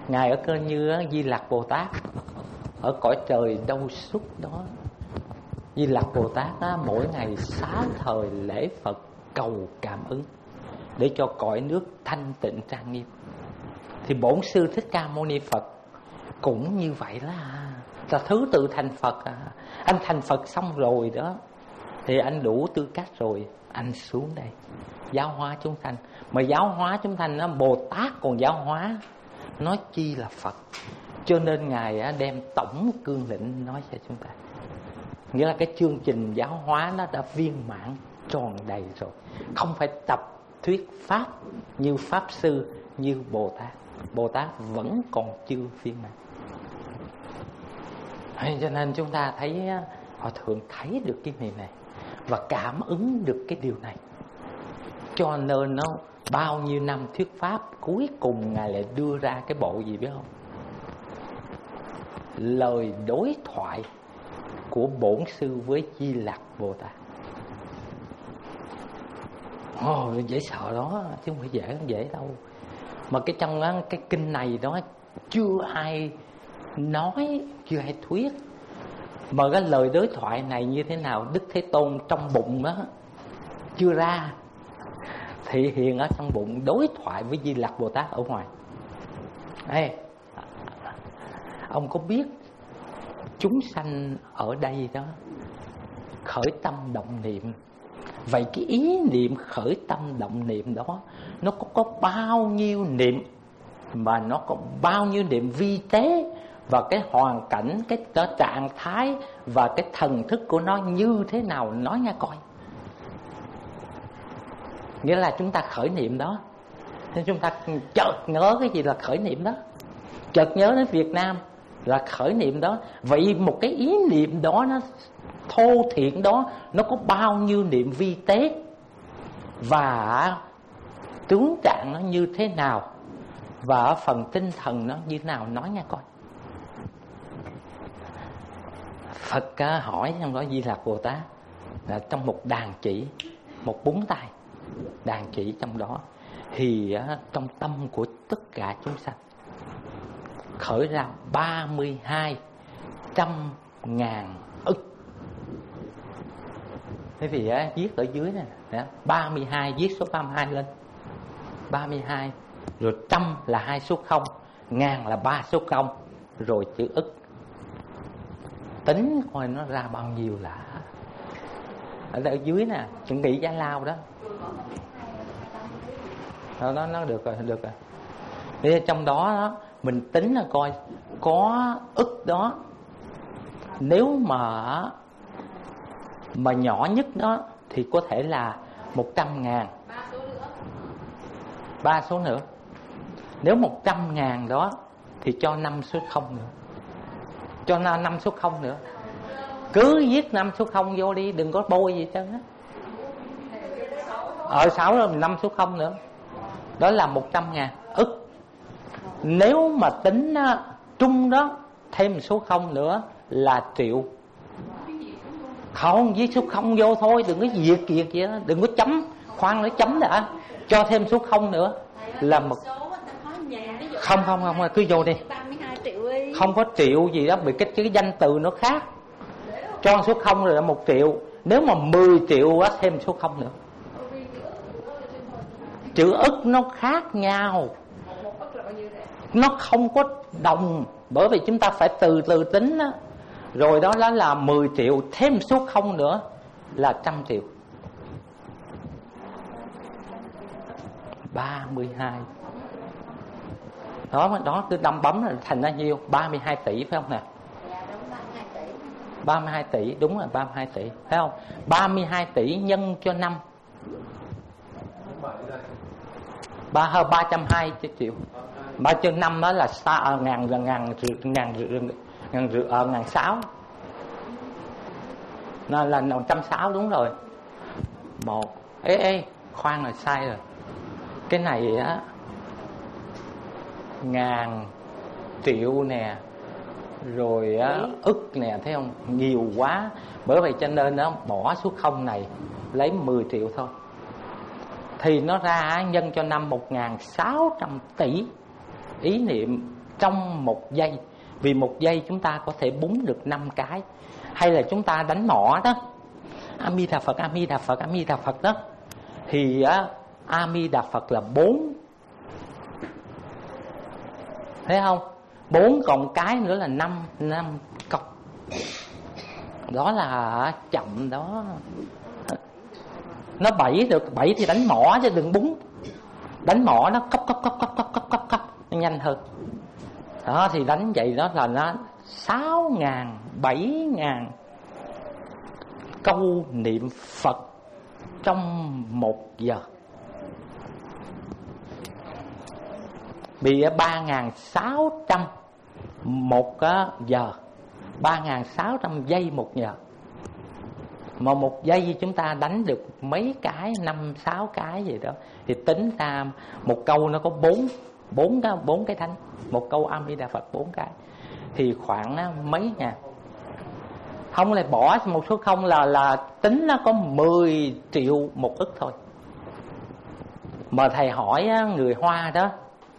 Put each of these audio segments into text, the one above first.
Ngài ở cơ như Di Lặc Bồ Tát, ở cõi trời đâu xuất đó. Di Lặc Bồ Tát mỗi ngày 6 thời lễ Phật cầu cảm ứng để cho cõi nước thanh tịnh trang nghiêm. Thì Bổn Sư Thích Ca Mâu Ni Phật cũng như vậy là thứ tự thành Phật. Anh thành Phật xong rồi đó thì anh đủ tư cách rồi, anh xuống đây giáo hóa chúng sanh. Mà giáo hóa chúng sanh Bồ Tát còn giáo hóa, nói chi là Phật. Cho nên Ngài đem tổng cương lĩnh nói cho chúng ta. Nghĩa là cái chương trình giáo hóa nó đã viên mãn tròn đầy rồi. Không phải tập thuyết Pháp như Pháp Sư, như Bồ Tát. Bồ Tát vẫn còn chưa viên mãn. Cho nên chúng ta thấy Hòa Thượng thấy được cái điều này và cảm ứng được cái điều này. Cho nên nó bao nhiêu năm thuyết Pháp, cuối cùng Ngài lại đưa ra cái bộ gì biết không? Lời đối thoại của Bổn Sư với Di Lặc Bồ Tát. Dễ sợ đó, chứ không phải dễ đâu. Mà cái trong cái kinh này đó chưa ai nói, chưa ai thuyết. Mà cái lời đối thoại này như thế nào, Đức Thế Tôn trong bụng đó chưa ra, thị hiện ở trong bụng đối thoại với Di Lặc Bồ Tát ở ngoài. Ê, ông có biết chúng sanh ở đây đó khởi tâm động niệm, vậy cái ý niệm khởi tâm động niệm đó nó có bao nhiêu niệm, mà nó có bao nhiêu niệm vi tế, và cái hoàn cảnh, cái trạng thái và cái thần thức của nó như thế nào, nói nghe coi. Nghĩa là chúng ta khởi niệm đó, nên chúng ta chợt nhớ cái gì là khởi niệm đó, chợt nhớ đến Việt Nam là khởi niệm đó. Vậy một cái ý niệm đó, nó thô thiện đó, nó có bao nhiêu niệm vi tế, và tướng trạng nó như thế nào, và phần tinh thần nó như thế nào, nói nghe coi. Phật hỏi trong đó Di Lặc Bồ Tát là trong một đàn chỉ, một búng tay đàn chỉ trong đó, thì trong tâm của tất cả chúng sanh khởi ra 32.000 ức. Thế vì viết ở dưới này 32, viết số 32 lên, 32, rồi trăm là 2 số 0, ngàn là 3 số 0, rồi chữ ức. Tính coi nó ra bao nhiêu là ở dưới nè, chuẩn bị Giải Lao đó. Nó được rồi, được rồi. Thì trong đó mình tính là coi có ức đó, nếu mà nhỏ nhất đó thì có thể là 100.000, 3 số nữa. Nếu 100.000 đó thì cho 5 số 0 nữa, cho 5 số 0 nữa. Cứ viết 5 số 0 vô đi, đừng có bôi gì hết á. 6 rồi 5 số 0 nữa, đó là 100.000 ức. Nếu mà tính trung đó, thêm số 0 nữa là triệu. Không, viết số 0 vô thôi, đừng có diệt kiệt vậy đó, đừng có chấm, khoan nói chấm đã, cho thêm số 0 nữa là một. Không, cứ vô đi. Không có triệu gì đó, vì cái danh từ nó khác. Cho số 0 rồi là 1 triệu. Nếu mà 10 triệu á, thêm số 0 nữa. Chữ ức nó khác nhau, nó không có đồng, bởi vì chúng ta phải từ từ tính đó. Rồi đó là 10 triệu, thêm số 0 nữa là 100 triệu. 32. Đó cứ đâm bấm là thành ra nhiêu? 32 tỷ phải không nè? 32 tỷ, đúng rồi, 32 tỷ, phải không? 32 tỷ nhân cho 5, 320 triệu. 3 trên 5 đó là 1.600. Nó là 160, đúng rồi. Khoan là sai rồi. Cái này á, ngàn triệu nè, rồi ức nè, thấy không? Nhiều quá. Bởi vậy cho nên nó bỏ số 0 này, lấy 10 triệu thôi, thì nó ra nhân cho năm 1.600 tỷ ý niệm trong một giây. Vì một giây chúng ta có thể búng được 5 cái. Hay là chúng ta đánh mõ đó, A Di Đà Phật, A Di Đà Phật, A Di Đà Phật đó, thì A Di Đà Phật là 4, thấy không? 4 còn cái nữa là 5 câu. Đó là chậm đó. Nó 7 được, 7 thì đánh mõ chứ đừng búng. Đánh mõ nó cấp nó nhanh hơn. Đó thì đánh vậy đó là nó 6.000, 7.000 câu niệm Phật trong 1 giờ. Bị 3.600 một giờ, 3.600 giây 1 giờ. Mà 1 giây chúng ta đánh được mấy cái, 5-6 cái gì đó, thì tính ra một câu nó có 4 cái thánh. Một câu A Di Đà Phật 4 cái thì khoảng mấy ngàn. Không lại bỏ một số không là tính nó có 10 triệu một ức thôi. Mà thầy hỏi người Hoa đó,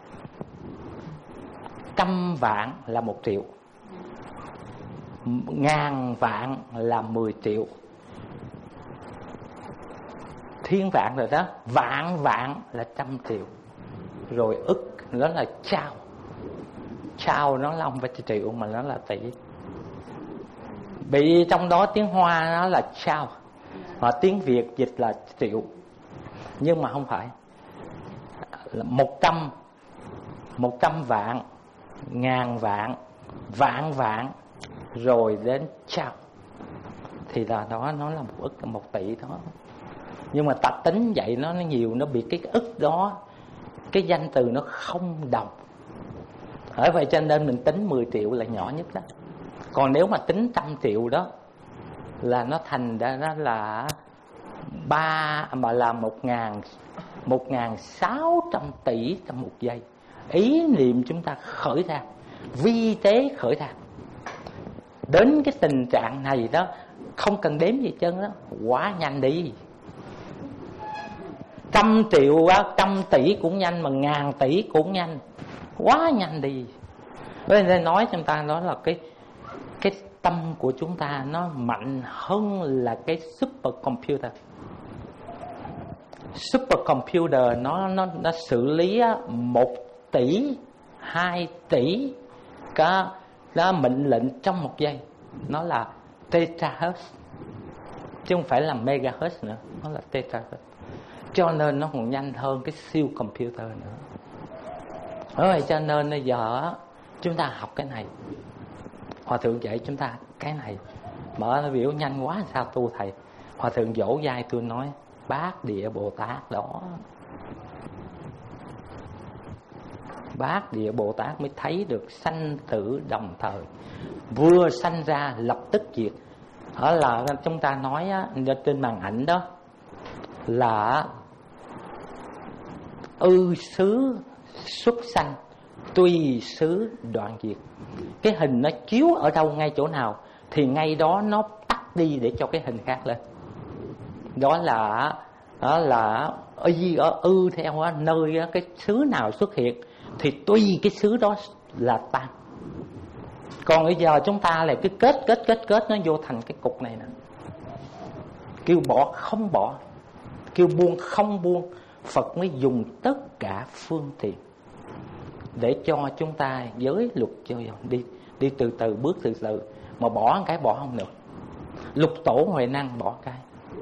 100 vạn là 1 triệu, 1000 vạn là 10 triệu, thiên vạn rồi đó, vạn là 100 triệu, rồi ức đó là chao. Chao nó là không phải triệu mà nó là tỷ. Bị trong đó tiếng Hoa nó là chao, và tiếng Việt dịch là triệu. Nhưng mà không phải. 100 vạn, 1000 vạn, vạn rồi đến chao, thì là đó nó là 1 ức, 1 tỷ đó. Nhưng mà ta tính vậy nó nhiều, nó bị cái ức đó, cái danh từ nó không đồng. Bởi vậy cho nên mình tính 10 triệu là nhỏ nhất đó. Còn nếu mà tính 100 triệu đó là nó thành ra nó là 1.600 tỷ trong 1 giây. Ý niệm chúng ta khởi ra, vi tế khởi ra. Đến cái tình trạng này đó, không cần đếm gì chân đó, quá nhanh đi. 100 triệu, 100 tỷ cũng nhanh, mà 1000 tỷ cũng nhanh, quá nhanh đi. Bởi nên nói chúng ta đó là cái tâm của chúng ta nó mạnh hơn là cái supercomputer. Supercomputer nó xử lý 1 tỷ, 2 tỷ cái mệnh lệnh trong 1 giây. Nó là terahertz chứ không phải là megahertz nữa, nó là terahertz. Cho nên nó còn nhanh hơn cái siêu computer nữa. Bởi vậy cho nên bây giờ chúng ta học cái này. Hòa thượng dạy chúng ta cái này, mở nó biểu nhanh quá sao tu thầy. Hòa thượng vỗ vai tôi nói, Bát Địa Bồ Tát đó, Bát Địa Bồ Tát mới thấy được sanh tử đồng thời, vừa sanh ra lập tức diệt. Đó là chúng ta nói trên màn ảnh đó là ư xứ xuất sanh, tùy xứ đoạn diệt. Cái hình nó chiếu ở đâu, ngay chỗ nào thì ngay đó nó tắt đi để cho cái hình khác lên. Đó là y ở ư theo nơi cái xứ nào xuất hiện thì tùy cái xứ đó là tan. Còn bây giờ chúng ta lại cứ kết nó vô thành cái cục này nè. Kêu bỏ không bỏ, kêu buông không buông. Phật mới dùng tất cả phương tiện để cho chúng ta giới luật cho đi từ từ, bước từ từ. Mà bỏ một cái bỏ không được. Lục tổ huệ năng bỏ cái.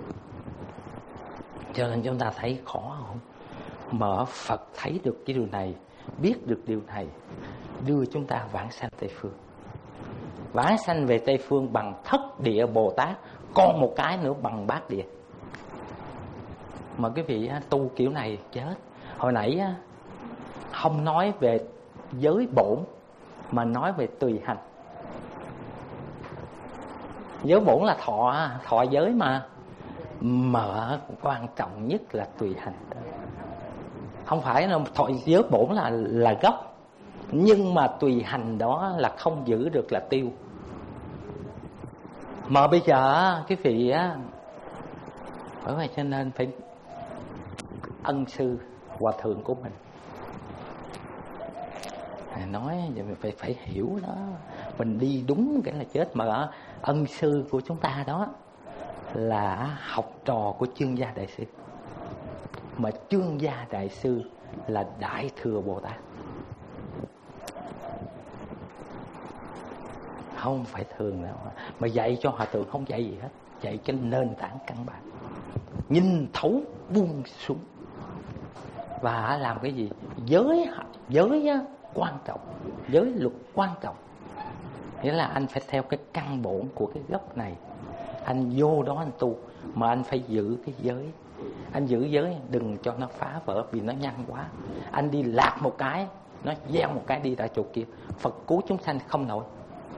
Cho nên chúng ta thấy khó không? Mà Phật thấy được cái điều này, biết được điều này, đưa chúng ta vãng sanh Tây Phương. Vãng sanh về Tây Phương bằng Thất Địa Bồ Tát, còn một cái nữa bằng Bát Địa. Mà cái vị tu kiểu này chết. Hồi nãy không nói về giới bổn mà nói về tùy hành. Giới bổn là thọ giới mà quan trọng nhất là tùy hành. Không phải là thọ giới bổn là gốc, nhưng mà tùy hành đó là không giữ được là tiêu. Mà bây giờ cái vị bởi vậy cho nên phải ân sư hòa thượng của mình. nói mình phải hiểu đó, mình đi đúng cái là chết. Mà ân sư của chúng ta đó là học trò của Chương Gia Đại Sư, mà Chương Gia Đại Sư là Đại Thừa Bồ Tát, không phải thường đâu. Mà dạy cho hòa thượng không dạy gì hết, dạy cái nền tảng căn bản, nhìn thấu buông xuống. Và làm cái gì? Giới quan trọng, giới luật quan trọng. Nghĩa là anh phải theo cái căn bổn của cái gốc này, anh vô đó anh tu, mà anh phải giữ cái giới. Anh giữ giới đừng cho nó phá vỡ, vì nó nhanh quá. Anh đi lạc một cái, nó gieo một cái đi tại chỗ kia. Phật cứu chúng sanh không nổi.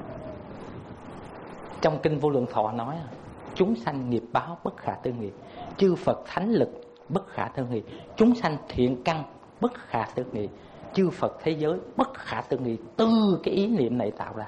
Trong kinh Vô Lượng Thọ nói, chúng sanh nghiệp báo bất khả tư nghị, chư Phật thánh lực bất khả tư nghị, chúng sanh thiện căn bất khả tư nghị, chư Phật thế giới bất khả tư nghị. Từ cái ý niệm này tạo ra.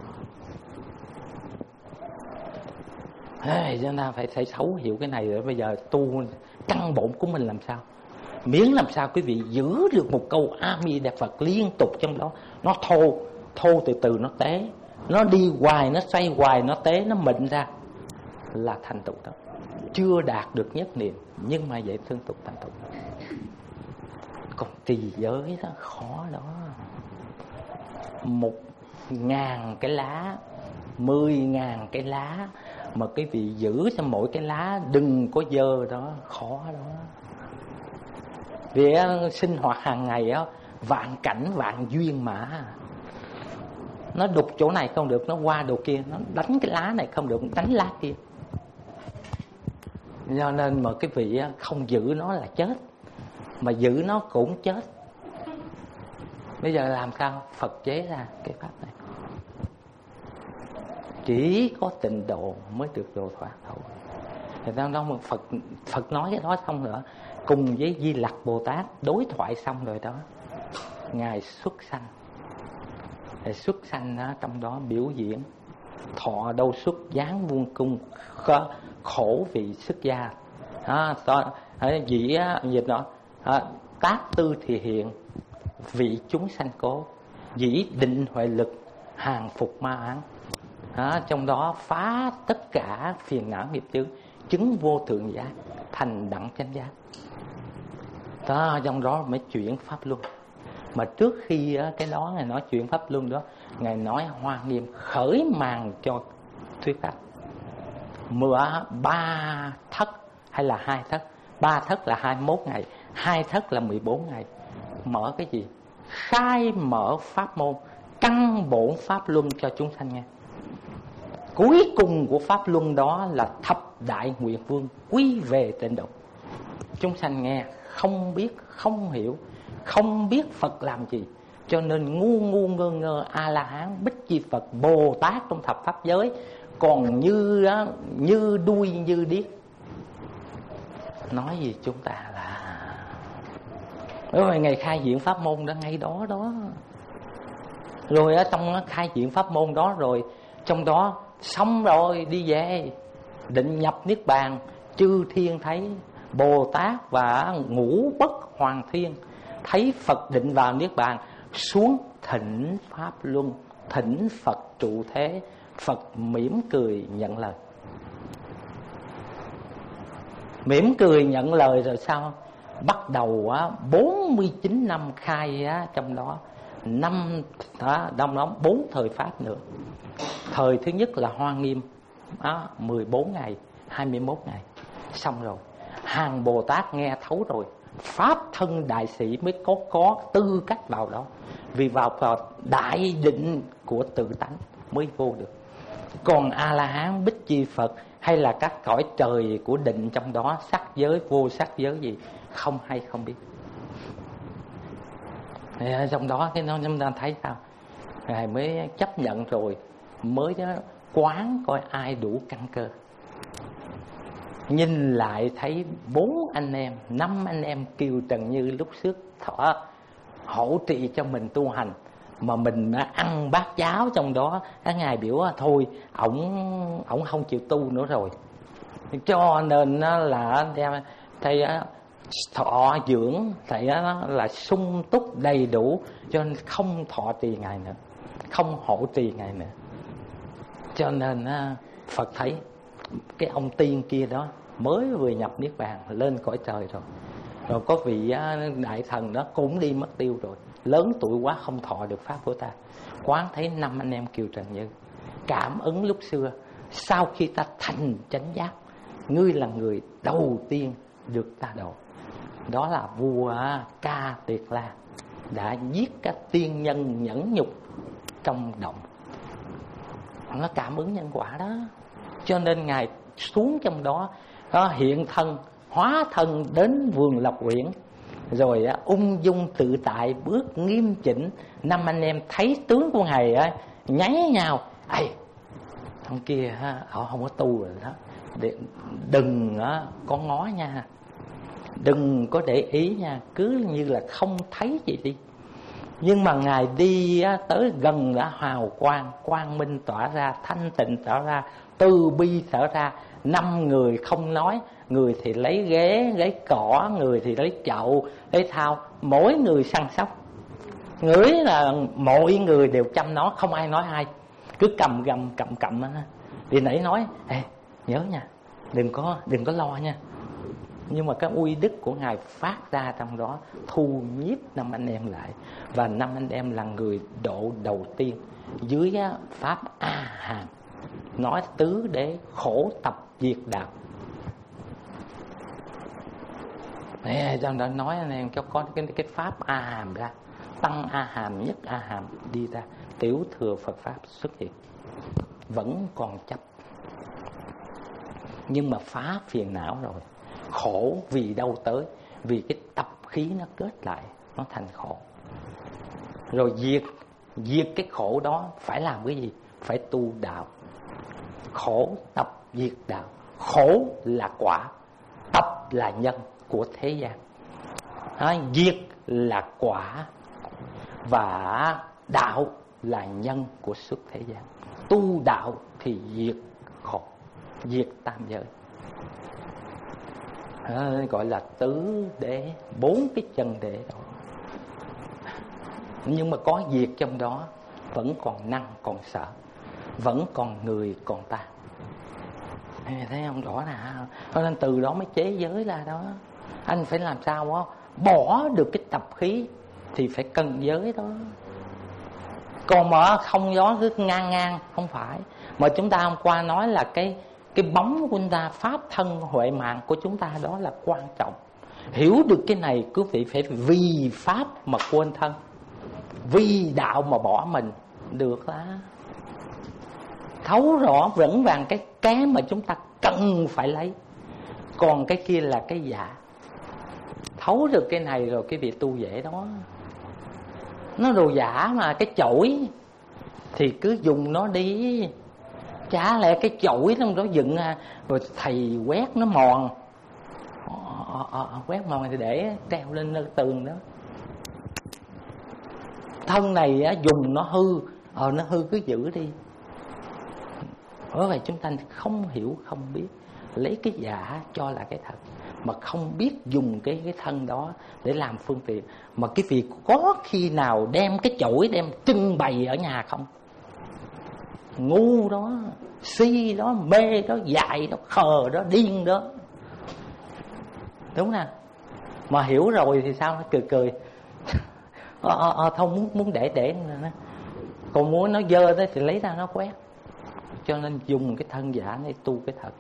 Chúng ta phải thấu hiểu cái này rồi. Bây giờ tu căn bổn của mình làm sao? Miễn làm sao quý vị giữ được một câu A Di Đà Phật liên tục trong đó. Nó thô từ từ nó tế, nó đi hoài, nó xoay hoài, nó tế, nó mịn ra là thành tựu đó. Chưa đạt được nhất niệm, nhưng mà vậy tương tục thành tựu. Còn trì giới đó khó đó. 1.000 cái lá, 10.000 cái lá, mà cái vị giữ cho mỗi cái lá đừng có dơ đó, khó đó. Vì sinh hoạt hàng ngày đó, vạn cảnh vạn duyên mà. Nó đục chỗ này không được, nó qua đồ kia, nó đánh cái lá này không được, đánh lá kia. Do nên mà cái vị không giữ nó là chết, mà giữ nó cũng chết. Bây giờ làm sao? Phật chế ra cái pháp này. Chỉ có tịnh độ mới được độ thoát thôi. Thì đó Phật nói cái đó xong nữa, cùng với Di Lặc Bồ Tát đối thoại xong rồi đó, Ngài xuất sanh. Thì xuất sanh đó, trong đó biểu diễn thọ đâu xuất giáng vuông cung, khổ vị xuất gia. Dĩ dịch đó, tác tư thì hiện, vị chúng sanh cố, dĩ định huệ lực, hàng phục ma án. Trong đó phá tất cả phiền não nghiệp chướng, chứng vô thượng giác, thành đẳng chánh giác. Đó, trong đó mới chuyển pháp luân. Mà trước khi cái đó Ngài nói chuyện pháp luân đó, Ngài nói Hoa Nghiêm khởi màn cho thuyết pháp. 3 thất hay là 2 thất? 3 thất là 21 ngày, 2 thất là 14 ngày. Mở cái gì? Khai mở pháp môn, căn bổn pháp luân cho chúng sanh nghe. Cuối cùng của pháp luân đó là thập đại nguyện vương quy về tịnh độ. Chúng sanh nghe không biết, không hiểu, không biết Phật làm gì, cho nên ngu ngơ ngơ A-la-hán, Bích Chi Phật, Bồ Tát trong thập pháp giới còn như đuôi như điếc. Nói gì chúng ta là rồi ngày khai diễn pháp môn đó, ngay đó đó. Rồi ở trong khai diễn pháp môn đó rồi, trong đó xong rồi đi về định nhập niết bàn, chư thiên thấy Bồ Tát và ngũ bất hoàng thiên thấy Phật định vào niết bàn, xuống thỉnh pháp luân, thỉnh Phật trụ thế. Phật mỉm cười nhận lời. Mỉm cười nhận lời rồi sao? Bắt đầu 49 năm khai trong đó đông đó 4 thời pháp nữa. Thời thứ nhất là Hoa Nghiêm 14 ngày, 21 ngày. Xong rồi, hàng Bồ Tát nghe thấu rồi, pháp thân đại sĩ mới có tư cách vào đó. Vì vào đại định của tự tánh mới vô được. Còn A-la-hán, Bích Chi Phật hay là các cõi trời của định trong đó, sắc giới, vô sắc giới gì, không hay không biết. Thì trong đó cái nó chúng ta thấy sao? Ngài mới chấp nhận rồi, mới quán coi ai đủ căn cơ. Nhìn lại thấy 4 anh em, 5 anh em Kiều Trần Như lúc trước hỗ trì cho mình tu hành, mà mình ăn bát cháo trong đó. Ngài biểu thôi ổng không chịu tu nữa rồi, cho nên là thấy thọ dưỡng phải là sung túc đầy đủ, cho nên không thọ trì Ngài nữa, không hộ trì Ngài nữa. Cho nên Phật thấy cái ông tiên kia đó mới vừa nhập niết bàn lên cõi trời rồi, rồi có vị đại thần đó cũng đi mất tiêu rồi, lớn tuổi quá không thọ được pháp của ta. Quán thấy 5 anh em Kiều Trần Như cảm ứng lúc xưa, sau khi ta thành chánh giác, ngươi là người đầu tiên được ta độ. Đó là vua Ca Tiệt La đã giết các tiên nhân nhẫn nhục trong động. Nó cảm ứng nhân quả đó. Cho nên Ngài xuống trong đó, hiện thân, hóa thân đến vườn Lộc Uyển, rồi ung dung tự tại bước nghiêm chỉnh. 5 anh em thấy tướng của Ngài nháy nhau, thằng kia họ không có tu rồi đó, đừng có ngó nha, đừng có để ý nha, cứ như là không thấy gì đi. Nhưng mà Ngài đi tới gần đã hào quang, quang minh tỏa ra, thanh tịnh tỏa ra, từ bi tỏa ra. 5 người không nói, người thì lấy ghế, lấy cỏ, người thì lấy chậu, lấy thao, mỗi người săn sóc. Ngửi là mọi người đều chăm nó, không ai nói ai, cứ cầm gầm cầm đi nãy nói nhớ nha, đừng có lo nha. Nhưng mà cái uy đức của Ngài phát ra trong đó, thu nhiếp 5 anh em lại. Và 5 anh em là người độ đầu tiên dưới pháp A Hàm, nói tứ đế khổ tập diệt đạo. Cho nên nói anh em cho có cái pháp A Hàm ra, tăng A Hàm, nhất A Hàm đi ra, tiểu thừa Phật pháp xuất hiện. Vẫn còn chấp, nhưng mà phá phiền não rồi. Khổ vì đâu tới? Vì cái tập khí nó kết lại, nó thành khổ. Rồi diệt cái khổ đó phải làm cái gì? Phải tu đạo. Khổ tập diệt đạo. Khổ là quả, tập là nhân của thế gian, diệt là quả, và đạo là nhân của xuất thế gian. Tu đạo thì diệt khổ, diệt tam giới. Gọi là tứ đế, 4 cái chân đế đó. Nhưng mà có việc trong đó, vẫn còn năng còn sợ, vẫn còn người còn ta. Thấy không? Rõ ràng. Cho nên từ đó mới chế giới ra đó. Anh phải làm sao đó, bỏ được cái tập khí thì phải cần giới đó. Còn mà không gió cứ ngang không phải. Mà chúng ta hôm qua nói là cái bóng của chúng ta, pháp thân huệ mạng của chúng ta, đó là quan trọng. Hiểu được cái này, quý vị phải vì pháp mà quên thân, vì đạo mà bỏ mình, được đó. Thấu rõ vững vàng cái mà chúng ta cần phải lấy, còn cái kia là cái giả. Thấu được cái này rồi cái việc tu dễ đó. Nó đồ giả mà, cái chổi thì cứ dùng nó đi. Chả lẽ cái chổi nó dựng rồi thầy quét nó mòn, quét mòn thì để treo lên tường đó. Thân này dùng nó hư, nó hư cứ giữ đi. Bởi vậy chúng ta không hiểu, không biết, lấy cái giả cho là cái thật, mà không biết dùng cái thân đó để làm phương tiện. Mà cái việc có khi nào đem cái chổi đem trưng bày ở nhà không? Ngu đó, si đó, mê đó, dại đó, khờ đó, điên đó. Đúng nè. Mà hiểu rồi thì sao? Nó cười thôi muốn để còn muốn nó dơ đó thì lấy ra nó quét. Cho nên dùng cái thân giả để tu cái thật.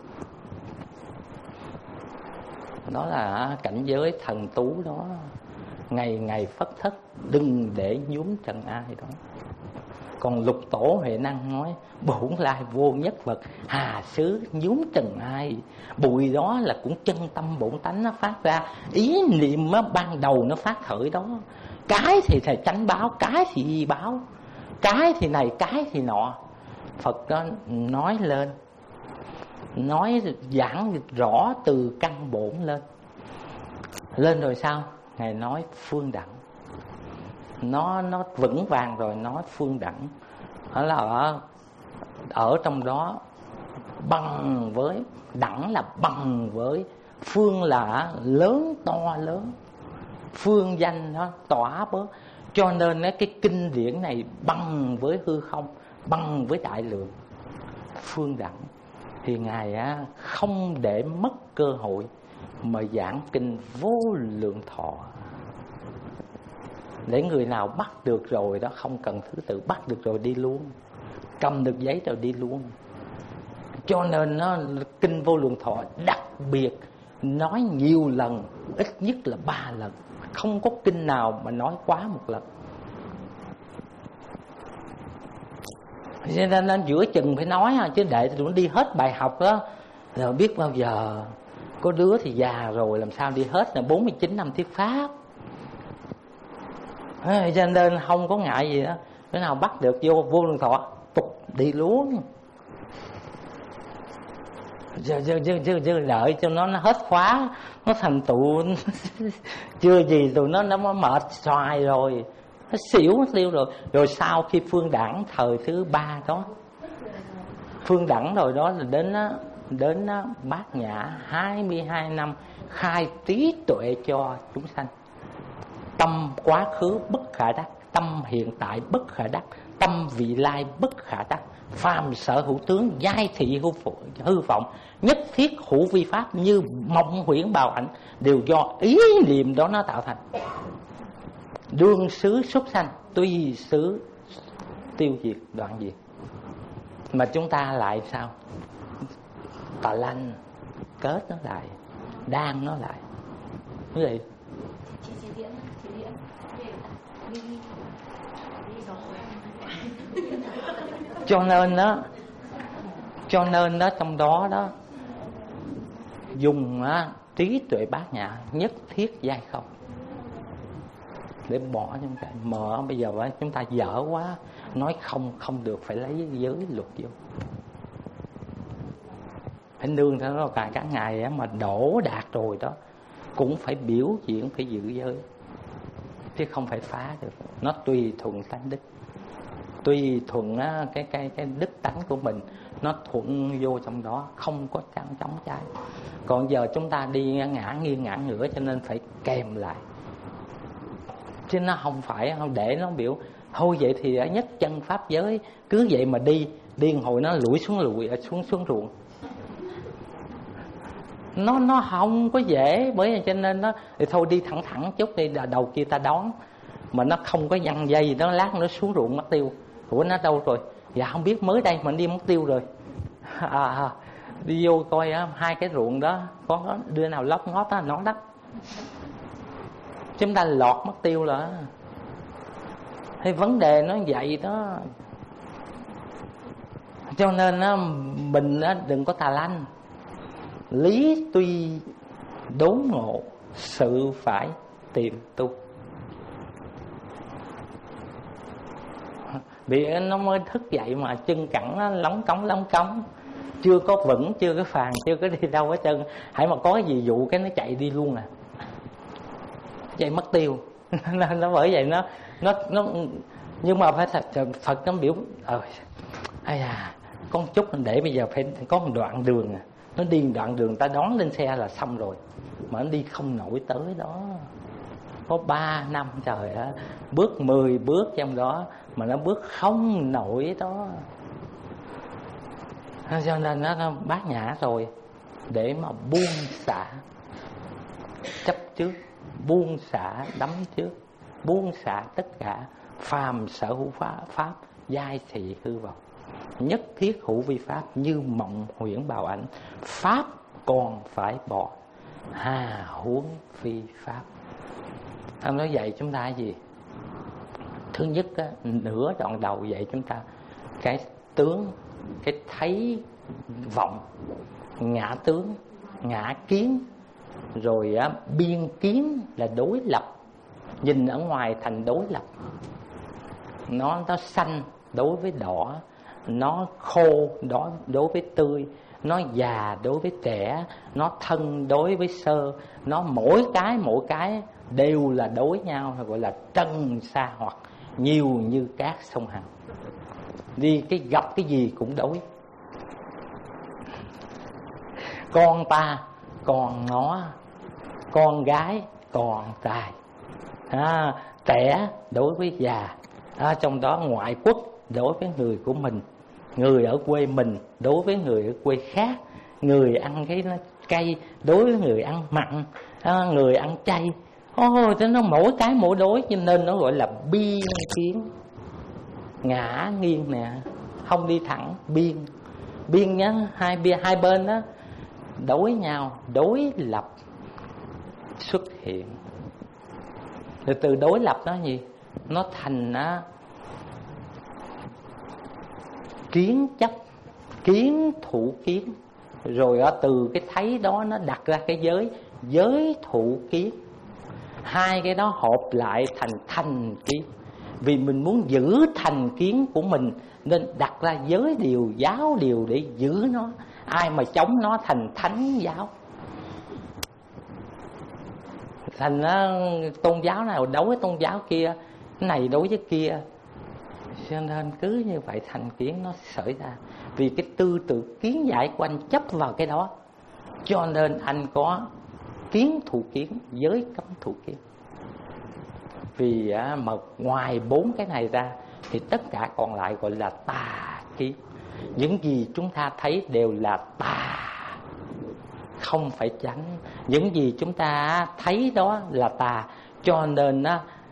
Đó là cảnh giới thần tú đó. Ngày ngày phất thất, đừng để nhúm trần ai đó. Còn Lục Tổ Huệ Năng nói, bổn lai vô nhất vật, hà xứ nhúm trần ai. Bụi đó là cũng chân tâm bổn tánh nó phát ra, ý niệm ban đầu nó phát khởi đó. Cái thì thầy chánh báo, cái thì y báo, cái thì này, cái thì nọ. Phật đó nói lên, nói giảng rõ từ căn bổn lên rồi sao? Ngài nói phương đẳng. Nó vững vàng rồi, nói phương đẳng. Đó là ở trong đó bằng với, đẳng là bằng với phương là lớn, to lớn, phương danh nó tỏa bớt. Cho nên cái kinh điển này bằng với hư không, bằng với đại lượng. Phương đẳng thì Ngài không để mất cơ hội mà giảng kinh Vô Lượng Thọ, để người nào bắt được rồi đó không cần thứ tự, bắt được rồi đi luôn, cầm được giấy rồi đi luôn. Cho nên nó kinh Vô Lượng Thọ đặc biệt nói nhiều lần, ít nhất là 3 lần, không có kinh nào mà nói quá 1 lần. Cho nên giữa chừng phải nói, chứ để tụi nó đi hết bài học đó rồi biết bao giờ. Có đứa thì già rồi làm sao đi hết là 49 năm thuyết pháp. Cho nên không có ngại gì đó, cái nào bắt được vô Vô Lượng Thọ tục đi luôn. Chứ đợi cho nó hết khóa, nó thành tựu chưa gì tụi nó mệt xoài rồi, nó xỉu mất tiêu rồi. Rồi sau khi phương đẳng thời thứ 3 đó, phương đẳng rồi đó là đến Bát Nhã 22 năm khai trí tuệ cho chúng sanh. Tâm quá khứ bất khả đắc, tâm hiện tại bất khả đắc, tâm vị lai bất khả đắc, phàm sở hữu tướng, giai thị hư vọng, nhất thiết hữu vi pháp, như mộng huyễn bào ảnh, đều do ý niệm đó nó tạo thành. Đương xứ súc sanh, tùy xứ tiêu diệt đoạn diệt. Mà chúng ta lại sao? Tà lanh kết nó lại, đan nó lại. Như vậy. Cho nên đó trong đó đó dùng trí tuệ bát nhã nhất thiết giai không để bỏ trong cái mở. Bây giờ chúng ta dở quá, nói không được, phải lấy giới luật vô, phải nương theo nó. Cả ngày mà đổ đạt rồi đó cũng phải biểu diễn, phải giữ giới, chứ không phải phá được. Nó tùy thuận tánh đức, tùy thuận cái đức tánh của mình, nó thuận vô trong đó, không có chống trái. Còn giờ chúng ta đi ngã nghiêng ngã ngửa, cho nên phải kèm lại, chứ nó không phải không để nó biểu thôi vậy thì ở nhất chân pháp giới cứ vậy mà đi hồi nó lủi xuống ruộng. Nó không có dễ, bởi vậy cho nên nó thì thôi đi thẳng chút đi, đầu kia ta đón, mà nó không có giăng dây, nó lát nó xuống ruộng mất tiêu. Ủa nó đâu rồi? Dạ không biết, mới đây mà đi mất tiêu rồi. Đi vô coi 2 cái ruộng đó có đứa nào lót ngót đó, nó đắp. Chúng ta lọt mất tiêu là thì vấn đề nó vậy đó. Cho nên mình đừng có tà lanh. Lý tuy đốn ngộ, sự phải tìm tu. Vì nó mới thức dậy mà chân cẳng nó lóng cống, chưa có vững, chưa có phàn, chưa có đi đâu hết trơn. Hãy mà có cái gì dụ cái nó chạy đi luôn chạy mất tiêu. Nó bởi vậy nó nhưng mà phải Phật nó biểu con chút để bây giờ phải có một đoạn đường, nó đi đoạn đường ta đón lên xe là xong rồi, mà nó đi không nổi tới đó. Có 3 năm trời á, bước 10 bước trong đó mà nó bước không nổi đó. Cho nên nó bát nhã rồi để mà buông xả chấp trước, buông xả đắm trước, buông xả tất cả phàm sở hữu pháp, giai thị hư vọng, nhất thiết hữu vi pháp, như mộng huyễn bào ảnh, pháp còn phải bỏ, hà huống phi pháp. Ông nói dạy chúng ta gì? Thứ nhất nửa đoạn đầu dạy chúng ta cái tướng, cái thấy vọng, ngã tướng, ngã kiến, rồi biên kiến là đối lập, nhìn ở ngoài thành đối lập. Nó xanh đối với đỏ, nó khô đối với tươi, nó già đối với trẻ, nó thân đối với sơ, nó mỗi cái đều là đối nhau, gọi là trân sa hoặc, nhiều như cát sông Hằng. Đi gặp cái gì cũng đối. con nó, con gái còn trai, trẻ đối với già, trong đó ngoại quốc đối với người của mình, người ở quê mình đối với người ở quê khác, người ăn cái cay đối với người ăn mặn, người ăn chay. Nó mỗi cái mỗi đối, cho nên nó gọi là biên kiến. Ngã nghiêng nè, không đi thẳng, biên nhá, hai bên đó đối nhau, đối lập xuất hiện. Rồi từ đối lập đó gì? Nó thành kiến chấp, kiến thụ kiến. Rồi từ cái thấy đó nó đặt ra cái giới thụ kiến. Hai cái đó hợp lại thành thành kiến. Vì mình muốn giữ thành kiến của mình nên đặt ra giới điều, giáo điều để giữ nó. Ai mà chống nó thành thánh giáo. Thành tôn giáo nào đấu với tôn giáo kia, cái này đối với kia. Cho nên cứ như vậy thành kiến nó xảy ra. Vì cái tư tưởng kiến giải của anh chấp vào cái đó, cho nên anh có kiến thụ kiến, giới cấm thụ kiến. Vì mà ngoài 4 cái này ra thì tất cả còn lại gọi là tà kiến. Những gì chúng ta thấy đều là tà, không phải chánh. Những gì chúng ta thấy đó là tà, cho nên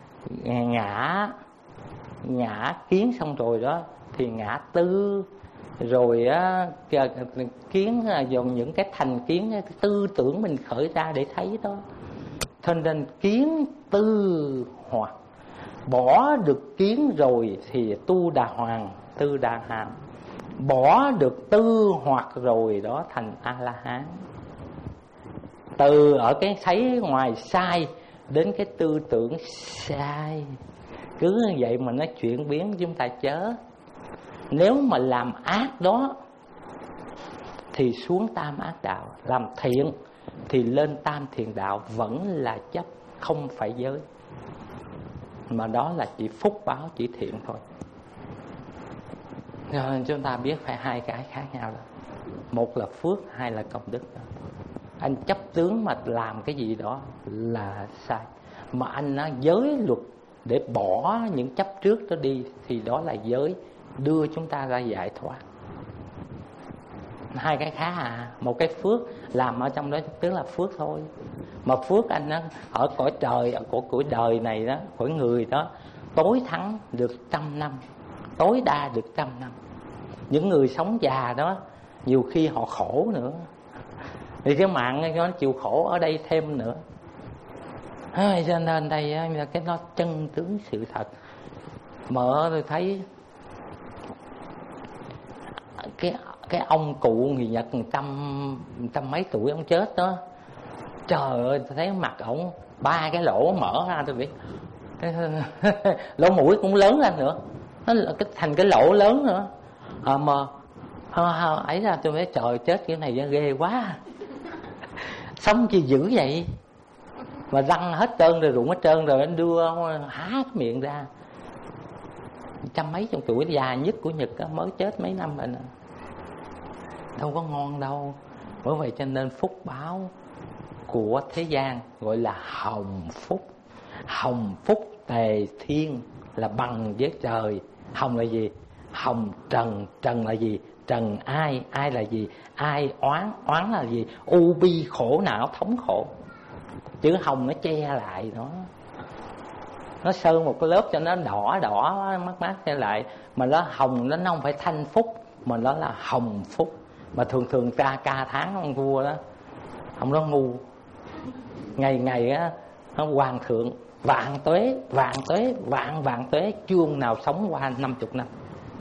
ngã kiến xong rồi đó thì ngã tư, rồi kiến dùng những cái thành kiến, cái tư tưởng mình khởi ra để thấy đó. Cho nên kiến tư hoặc, bỏ được kiến rồi thì tu đà hoàng, tư đà hàm. Bỏ được tư hoặc rồi đó thành A-la-hán. Từ ở cái thấy ngoài sai đến cái tư tưởng sai, cứ như vậy mà nó chuyển biến chúng ta chớ. Nếu mà làm ác đó thì xuống tam ác đạo, làm thiện thì lên tam thiện đạo, vẫn là chấp, không phải giới. Mà đó là chỉ phúc báo, chỉ thiện thôi. Nên chúng ta biết phải hai cái khác nhau đó. Một là phước, hai là công đức đó. Anh chấp tướng mà làm cái gì đó là sai. Mà anh giới luật để bỏ những chấp trước đó đi thì đó là giới, đưa chúng ta ra giải thoát. Hai cái khác một cái phước làm ở trong đó tức là phước thôi. Mà phước anh ở cõi trời, ở cõi đời này đó, cõi người đó, tối thắng được 100 năm, tối đa được 100 năm. Những người sống già đó nhiều khi họ khổ nữa, thì cái mạng nó chịu khổ ở đây thêm nữa. Cho nên đây cái nó chân tướng sự thật. Mở tôi thấy cái ông cụ người Nhật trăm mấy tuổi ông chết đó, trời ơi tôi thấy mặt ổng 3 cái lỗ mở ra, tôi biết lỗ mũi cũng lớn lên nữa, nó thành cái lỗ lớn nữa. Mà ấy ra tôi biết trời, chết kiểu này ghê quá. Sống chi dữ vậy, mà răng hết trơn rồi, rụng hết trơn rồi, anh đưa há cái miệng ra. Trăm mấy chục tuổi, già nhất của Nhật đó, mới chết mấy năm rồi nè, đâu có ngon đâu. Bởi vậy cho nên phúc báo của thế gian gọi là hồng phúc. Hồng phúc tề thiên là bằng với trời. Hồng là gì? Hồng trần. Trần là gì? Trần ai. Ai là gì? Ai oán. Oán là gì? U bi khổ não thống khổ. Chữ hồng nó che lại đó, nó sơn một cái lớp cho nó đỏ đỏ mát thế lại. Mà nó hồng nó không phải thanh phúc, mà nó là hồng phúc. Mà thường ca tháng ông vua đó, ông đó ngu, ngày á nó hoàng thượng vạn tuế chương nào sống qua 50 năm.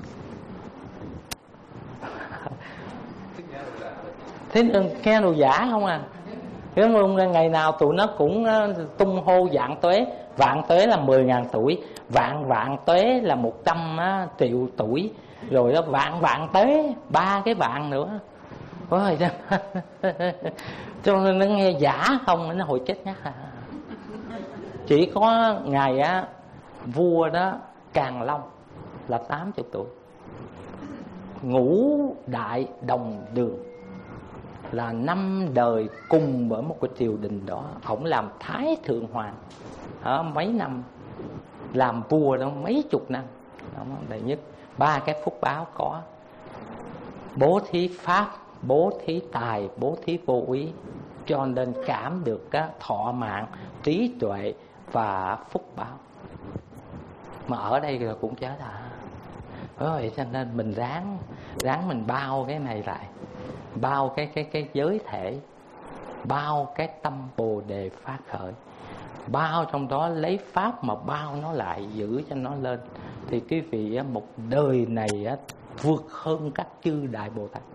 Thế nghe đồ giả không à? Cái ngày nào tụi nó cũng tung hô vạn tuế là 10.000 tuổi, vạn tuế là 100 triệu tuổi, rồi đó vạn tuế 3 cái vạn nữa. Ôi, cho nên nó nghe giả không, nó hồi chết nhát à. Chỉ có ngày vua đó Càn Long là 80 tuổi, Ngũ Đại Đồng Đường là 5 đời cùng với một cái triều đình đó. Ổng làm Thái Thượng Hoàng ở mấy năm, làm vua đó mấy chục năm. Đó, đệ nhất. 3 cái phúc báo có: bố thí pháp, bố thí tài, bố thí vô úy, cho nên cảm được cái thọ mạng, trí tuệ và phúc báo. Mà ở đây rồi cũng chết à. Rồi cho nên mình ráng mình bao cái này lại, bao cái giới thể, bao cái tâm Bồ Đề phát khởi, bao trong đó lấy pháp mà bao nó lại, giữ cho nó lên, thì quý vị một đời này vượt hơn các chư Đại Bồ Tát.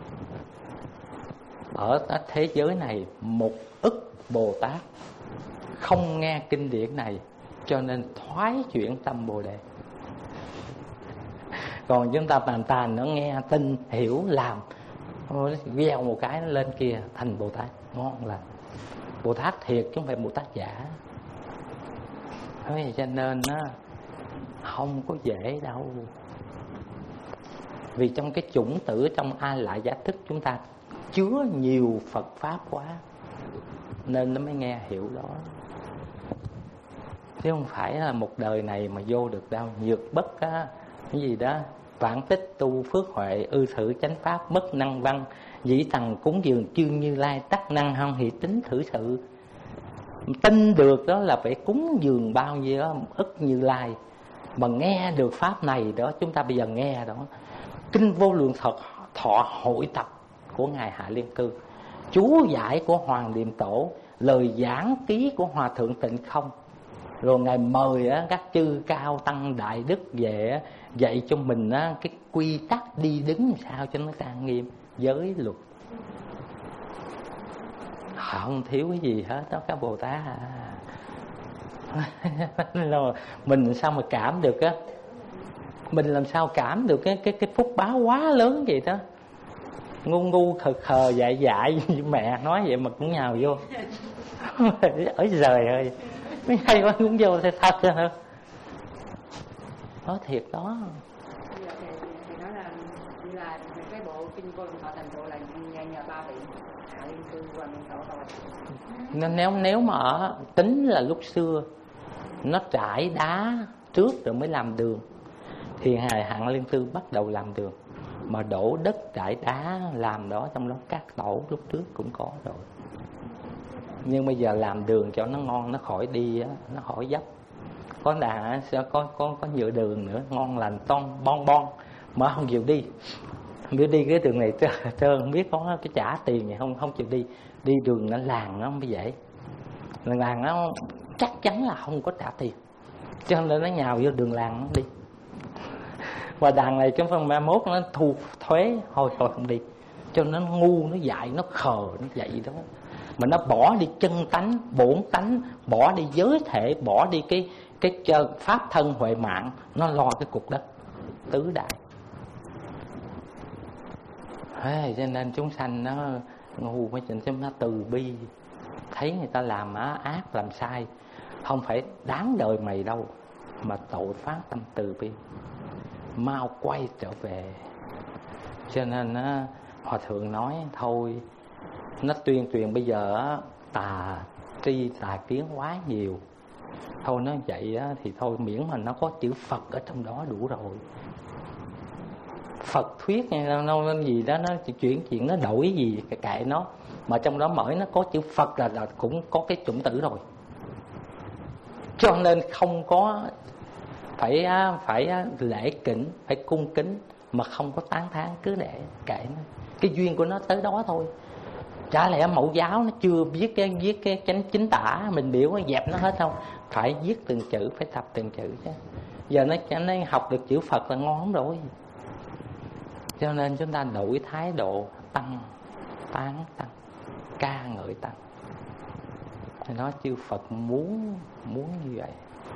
Ở thế giới này 1 ức Bồ Tát không nghe kinh điển này, cho nên thoái chuyển tâm Bồ Đề. Còn chúng ta tàn nó nghe tin hiểu làm, gieo một cái nó lên kia thành Bồ Tát, ngon lành. Bồ Tát thiệt chứ không phải Bồ Tát giả. Thế cho nên nó không có dễ đâu. Vì trong cái chủng tử, trong A Lại Gia Thức chúng ta chứa nhiều Phật Pháp quá, nên nó mới nghe hiểu đó. Chứ không phải là một đời này mà vô được đâu. Nhược bất á, cái gì đó, vạn tích tu phước huệ, ư thử chánh pháp bất năng văn, dĩ thần cúng dường chương Như Lai, tắc năng hông hỷ tính thử sự. Tin được đó là phải cúng dường bao nhiêu đó, ức Như Lai. Mà nghe được pháp này đó, chúng ta bây giờ nghe đó, Kinh Vô Lượng Thọ hội tập của Ngài Hạ Liên Cư, chú giải của Hoàng Niệm Tổ, lời giảng ký của Hòa Thượng Tịnh Không, rồi Ngài mời các chư cao tăng đại đức về dạy cho mình cái quy tắc đi đứng sao cho nó trang nghiêm, giới luật. Không thiếu cái gì hết đó các Bồ Tát à. Mình sao mà cảm được á, mình làm sao cảm được cái phúc báo quá lớn vậy đó. Ngu khờ khờ dại mẹ nói vậy mà cũng nhào vô. Ở trời ơi, mấy hay quá cũng vô thì thật rồi hả? Nói thiệt đó. Thì nói là cái bộ Kinh Vô Lượng Thọ thành bộ là nhờ 3 vị Hạ Liên Cư, Hoàng Niệm Tổ thôi. Nên nếu mà tính là lúc xưa nó trải đá trước rồi mới làm đường, thì Ngài Hạ Liên Cư bắt đầu làm đường. Mà đổ đất trải đá làm đó, trong đó các tổ lúc trước cũng có rồi. Nhưng bây giờ làm đường cho nó ngon, nó khỏi đi, nó khỏi dốc. Có đà sẽ có nhựa đường nữa, ngon lành bon mà không chịu đi. Không biết đi cái đường này trơn, không biết có cái trả tiền gì không chịu đi. Đi đường nó làng nó không dễ. Làng nó chắc chắn là không có trả tiền, cho nên nó nhào vô đường làng nó đi. Và đàn này trong phần 31 nó thu thuế, thôi không đi. Cho nên nó ngu, nó dại, nó khờ, nó vậy đó. Mà nó bỏ đi chân tánh, bổn tánh, bỏ đi giới thể, bỏ đi cái pháp thân huệ mạng, nó lo cái cục đất tứ đại. Cho nên chúng sanh nó ngu, mới chỉnh chúng nó từ bi, thấy người ta làm ác làm sai, không phải đáng đời mày đâu, mà tội phát tâm từ bi, mau quay trở về. Cho nên Hòa Thượng nói thôi, nó tuyên truyền bây giờ tà tri tà kiến quá nhiều, thôi nó vậy thì thôi, miễn mà nó có chữ Phật ở trong đó đủ rồi. Phật thuyết nó gì đó, nó chuyện nó đổi gì kệ nó, mà trong đó mỗi nó có chữ Phật là cũng có cái chủng tử rồi. Cho nên không có phải lễ kính, phải cung kính, mà không có tán thán, cứ để kệ nó, cái duyên của nó tới đó thôi. Chả lẽ mẫu giáo nó chưa viết cái chánh chính tả, mình biểu nó dẹp nó hết không? Phải viết từng chữ, phải tập từng chữ chứ. Giờ nó học được chữ Phật là ngon rồi. Cho nên chúng ta đổi thái độ tăng, tán tăng, ca ngợi tăng. Thì nói chư Phật muốn như vậy.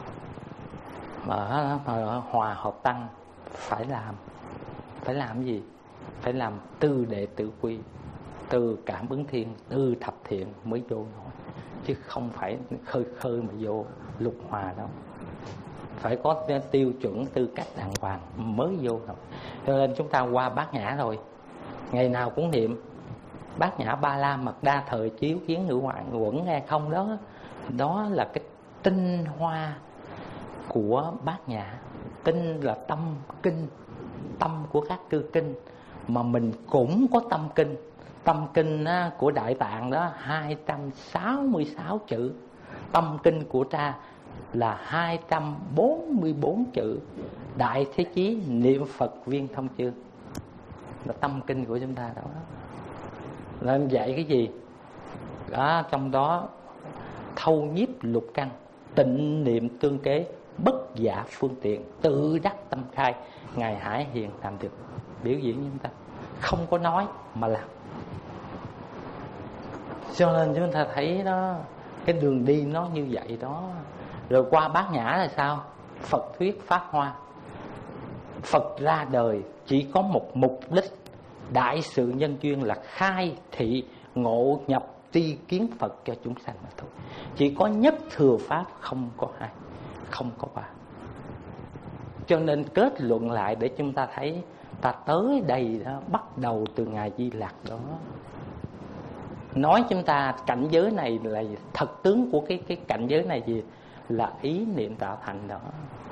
Mà hòa hợp tăng phải làm gì? Phải làm từ đệ tử quy, từ cảm ứng thiên, từ thập thiện mới vô nổi, chứ không phải khơi mà vô lục hòa đâu. Phải có tiêu chuẩn tư cách đàng hoàng mới vô nổi. Cho nên chúng ta qua Bát Nhã rồi, ngày nào cũng niệm, Bát Nhã Ba La Mật Đa Thời Chiếu Kiến Ngữ Hoạn Quẩn nghe không đó. Đó là cái tinh hoa của Bát Nhã. Tinh là tâm kinh, tâm của các cư kinh. Mà mình cũng có tâm kinh. Tâm kinh của Đại Tạng đó 266 chữ. Tâm kinh của Ta là 244 chữ. Đại Thế Chí Niệm Phật Viên Thông Chương là tâm kinh của chúng ta đó. Nên dạy cái gì? Trong đó thâu nhiếp lục căn, tịnh niệm tương kế, bất giả phương tiện, tự đắc tâm khai. Ngài Hải Hiền làm được, biểu diễn với chúng ta, không có nói mà làm. Cho nên chúng ta thấy đó, cái đường đi nó như vậy đó. Rồi qua Bát Nhã là sao? Phật thuyết Pháp Hoa. Phật ra đời chỉ có một mục đích đại sự nhân duyên là khai thị ngộ nhập tri kiến Phật cho chúng sanh mà thôi. Chỉ có nhất thừa Pháp, không có hai, không có ba. Cho nên kết luận lại để chúng ta thấy ta tới đây đó, bắt đầu từ Ngài Di Lặc đó. Nói chúng ta cảnh giới này là gì? Thật tướng của cái cảnh giới này gì? Là ý niệm tạo thành đó.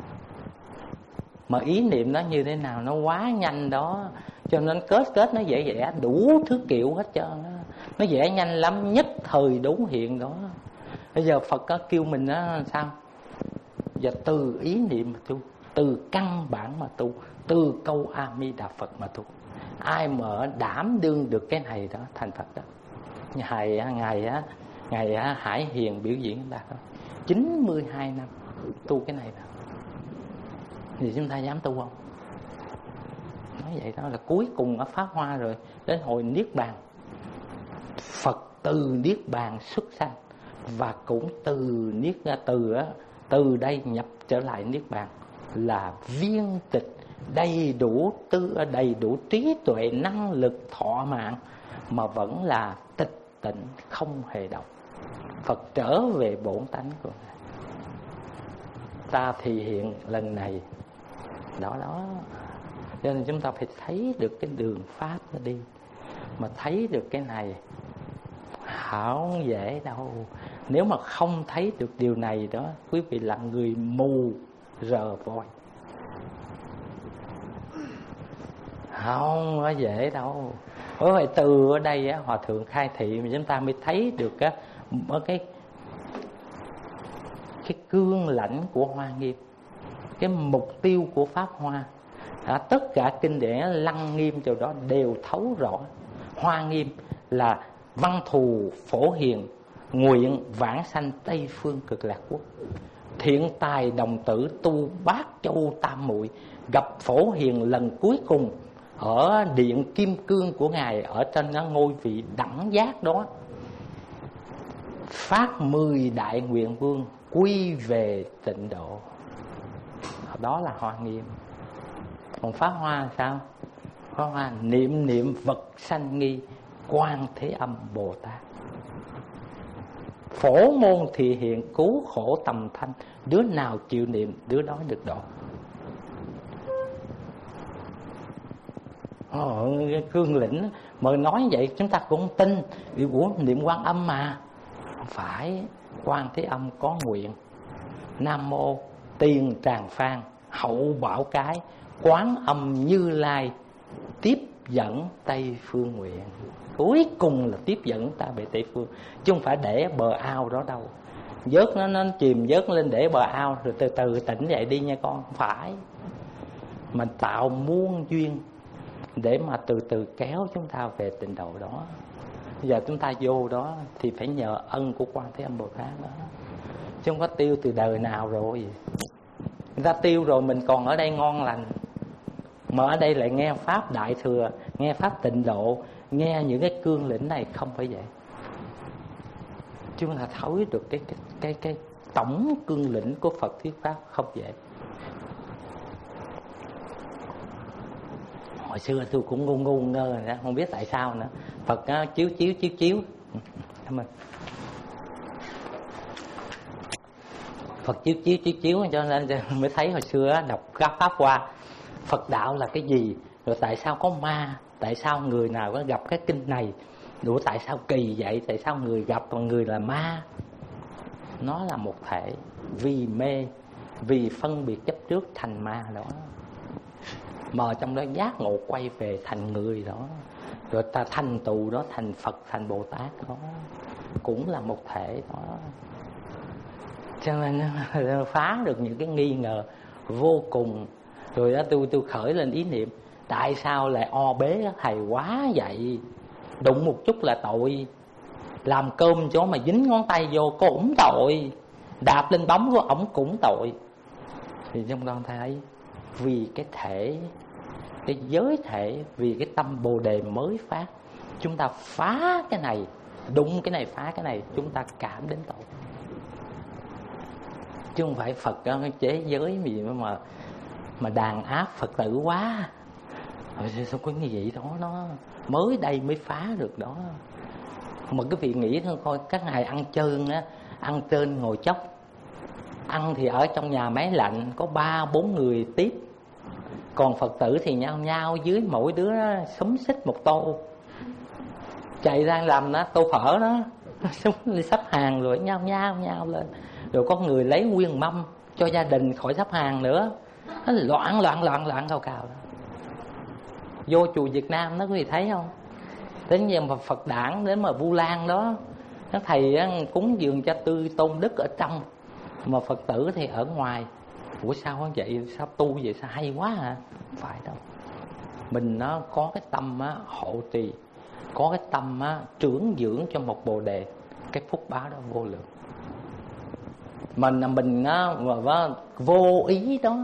Mà ý niệm nó như thế nào? Nó quá nhanh đó. Cho nên kết nó dễ dẻ, đủ thứ kiểu hết trơn đó. Nó dễ nhanh lắm, nhất thời đúng hiện đó. Bây giờ Phật có kêu mình đó sao? Giờ từ ý niệm mà tu, từ căn bản mà tu, từ câu A Di Đà Phật mà tu. Ai mà đảm đương được cái này đó thành Phật đó. Ngài Hải Hiền biểu diễn chúng ta đó, 92 năm tu cái này đó. Thì chúng ta dám tu không? Nói vậy đó là cuối cùng ở Pháp Hoa rồi, đến hồi Niết Bàn, Phật từ Niết Bàn xuất sanh, và cũng từ đây nhập trở lại Niết Bàn là viên tịch, đầy đủ trí tuệ, năng lực, thọ mạng, mà vẫn là tịch tịnh, không hề động. Phật trở về bổn tánh của Ngài. Ta thì hiện lần này đó. Cho nên chúng ta phải thấy được cái đường Pháp nó đi. Mà thấy được cái này không dễ đâu. Nếu mà không thấy được điều này đó, quý vị là người mù rờ voi. Không có dễ đâu. Bởi vậy từ ở đây Hòa Thượng khai thị mà chúng ta mới thấy được cái cương lãnh của Hoa Nghiêm, cái mục tiêu của Pháp Hoa. Tất cả kinh điển Lăng Nghiêm chỗ đó đều thấu rõ. Hoa Nghiêm là văn thù phổ hiền, nguyện vãng sanh Tây Phương Cực Lạc Quốc, thiện tài đồng tử tu bát châu tam muội, gặp phổ hiền lần cuối cùng ở điện kim cương của Ngài, ở trên ngôi vị đẳng giác đó, phát 10 đại nguyện vương quy về tịnh độ. Đó là Hoa Nghiêm. Còn Pháp Hoa sao? Pháp Hoa niệm niệm vật sanh nghi, Quan Thế Âm Bồ Tát, phổ môn thị hiện, cứu khổ tầm thanh, đứa nào chịu niệm đứa đó được độ. Cái cương lĩnh mà nói vậy chúng ta cũng tin. Ủa, niệm Quan Âm mà. Không phải. Quan Thế Âm có nguyện: Nam mô Tiền Tràng Phan Hậu Bảo Cái Quán Âm Như Lai tiếp dẫn Tây Phương nguyện. Cuối cùng là tiếp dẫn ta về Tây Phương, chứ không phải để bờ ao đó đâu. Vớt nó chìm vớt lên để bờ ao rồi từ từ tỉnh dậy đi nha con. Không phải. Mình tạo muôn duyên để mà từ từ kéo chúng ta về tịnh độ đó. Bây giờ chúng ta vô đó thì phải nhờ ân của Quan Thế Âm Bồ Tát đó. Chứ không có tiêu từ đời nào rồi. Người ta tiêu rồi mình còn ở đây ngon lành, mà ở đây lại nghe Pháp Đại Thừa, nghe Pháp Tịnh Độ, nghe những cái cương lĩnh này không phải vậy. Chúng ta thấu được cái tổng cương lĩnh của Phật thuyết Pháp không dễ. Hồi xưa tôi cũng ngu ngơ nữa, không biết tại sao nữa. Phật chiếu. Cảm ơn. Phật chiếu cho nên mới thấy hồi xưa đọc các Pháp Hoa, Phật đạo là cái gì, rồi tại sao có ma, tại sao người nào có gặp cái kinh này Ủa tại sao kỳ vậy? Tại sao người gặp còn người là ma? Nó là một thể. Vì mê, vì phân biệt chấp trước thành ma đó, mà trong đó giác ngộ quay về thành người đó, rồi ta thành tựu đó, thành Phật, thành Bồ Tát đó, cũng là một thể đó. Cho nên phá được những cái nghi ngờ vô cùng. Rồi đó tôi khởi lên ý niệm, tại sao lại o bế thầy quá vậy? Đụng một chút là tội, làm cơm chỗ mà dính ngón tay vô cũng tội, đạp lên bóng của ổng cũng tội. Thì trong đó thấy vì cái thể, cái giới thể, vì cái tâm Bồ Đề mới phát, chúng ta phá cái này, đụng cái này phá cái này, chúng ta cảm đến tội. Chứ không phải Phật đó, chế giới gì mà đàn áp Phật tử quá. Sao có như vậy đó, nó mới đây mới phá được đó. Mà cái vị nghĩ thôi coi, các ngài ăn trơn á, ăn trên ngồi chốc, ăn thì ở trong nhà máy lạnh có 3-4 người tiếp, còn Phật tử thì nhau nhau dưới mỗi đứa xúm xích một tô, chạy ra làm đó tô phở đó, đi sắp hàng rồi nhau nhau lên, rồi có người lấy nguyên mâm cho gia đình khỏi sắp hàng nữa. Nó loạn cao đó. Vô chùa Việt Nam đó quý vị thấy không, đến giờ mà Phật đản đến mà Vu Lan đó, nó thầy cúng dường cho Tư Tôn Đức ở trong, mà Phật tử thì ở ngoài. Ủa sao vậy, sao tu vậy, sao hay quá hả? Không phải đâu. Mình nó có cái tâm hộ trì, có cái tâm trưởng dưỡng cho một Bồ Đề, cái phúc báo đó vô lượng. Mình vô ý đó,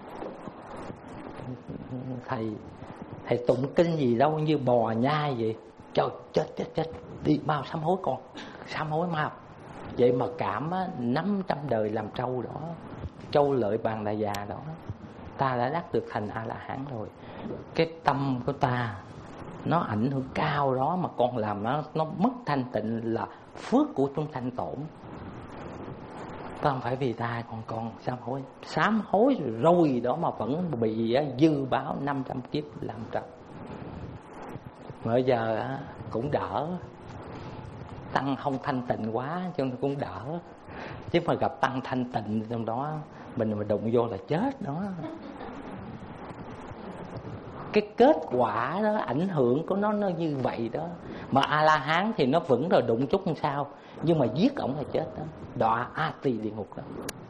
thầy tụng kinh gì đâu như bò nhai vậy. Trời, chết, đi mau sám hối con, sám hối mau. Vậy mà cảm 500 đời làm trâu đó, trâu lợi bàn đà già đó, ta đã đắc được thành A-la-hán rồi. Cái tâm của ta nó ảnh hưởng cao đó, mà con làm nó mất thanh tịnh là phước của chúng sanh tổn. Không phải vì ta còn sám hối rồi đó mà vẫn bị dư báo 500 kiếp làm trâu. Bây giờ cũng đỡ, tăng không thanh tịnh quá cho nên cũng đỡ. Chứ mà gặp tăng thanh tịnh trong đó mình mà đụng vô là chết đó. Cái kết quả đó, ảnh hưởng của nó như vậy đó. Mà A-la-hán thì nó vững rồi, đụng chút không sao, nhưng mà giết ổng là chết đó, đọa A Tỳ địa ngục đó.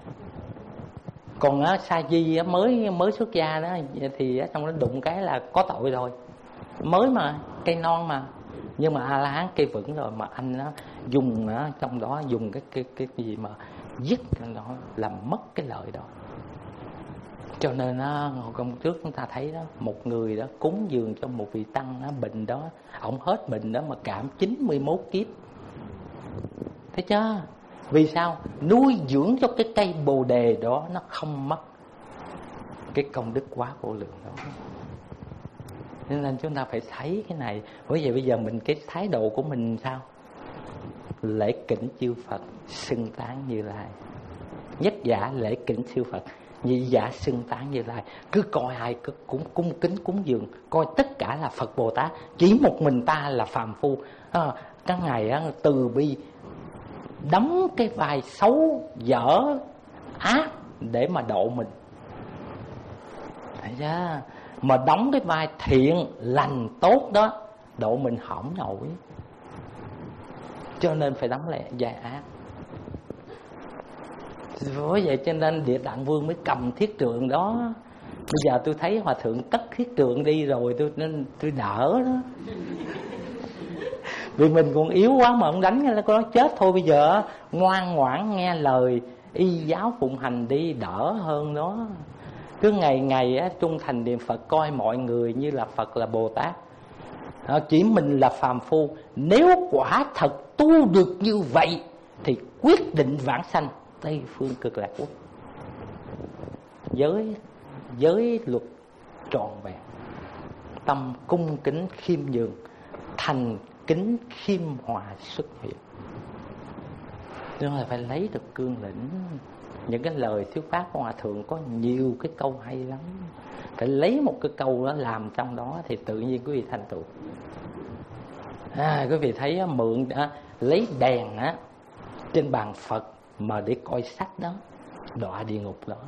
Còn Sa Di mới xuất gia đó thì trong đó đụng cái là có tội rồi. Mới mà, cây non mà. Nhưng mà A-la-hán cây vững rồi, mà anh nó dùng trong đó dùng cái gì mà giết nó, làm mất cái lợi đó. Cho nên hồi công trước chúng ta thấy đó, một người đó cúng dường cho một vị tăng bệnh đó, ổng hết bệnh đó mà cảm 91 kiếp. Thấy chưa? Vì sao? Nuôi dưỡng cho cái cây Bồ Đề đó nó không mất. Cái công đức quá vô lượng đó. Nên chúng ta phải thấy cái này. Bởi vậy bây giờ mình, cái thái độ của mình sao? Lễ kính chư Phật, xưng tán Như Lai. Nhất giả lễ kính chư Phật, nhị giả xưng tán Như Lai. Cứ coi ai cũng cung kính cúng dường, coi tất cả là Phật Bồ Tát, chỉ một mình ta là phàm phu. Các ngài từ bi đóng cái vai xấu dở ác để mà độ mình. Thấy chưa? Mà đóng cái vai thiện lành tốt đó độ mình hỏng nổi. Cho nên phải đóng lại vai ác. Vì vậy cho nên Địa Tạng Vương mới cầm thiết trượng đó. Bây giờ tôi thấy Hòa Thượng cất thiết trượng đi rồi, nên tôi đỡ đó. Vì mình còn yếu quá mà ông đánh nó có chết thôi. Bây giờ ngoan ngoãn nghe lời y giáo phụng hành đi, đỡ hơn đó. Cứ ngày trung thành niệm Phật, coi mọi người như là Phật, là Bồ Tát. Chỉ mình là phàm phu. Nếu quả thật tu được như vậy thì quyết định vãng sanh Tây Phương Cực Lạc Quốc. Giới luật trọn vẹn, tâm cung kính khiêm nhường, thành kính khiêm hòa xuất hiện. Nên là phải lấy được cương lĩnh. Những cái lời thuyết pháp của Hòa Thượng có nhiều cái câu hay lắm. Phải lấy một cái câu đó làm trong đó thì tự nhiên quý vị thành tựu. Quý vị thấy mượn lấy đèn trên bàn Phật mà để coi sách đó, đọa địa ngục đó.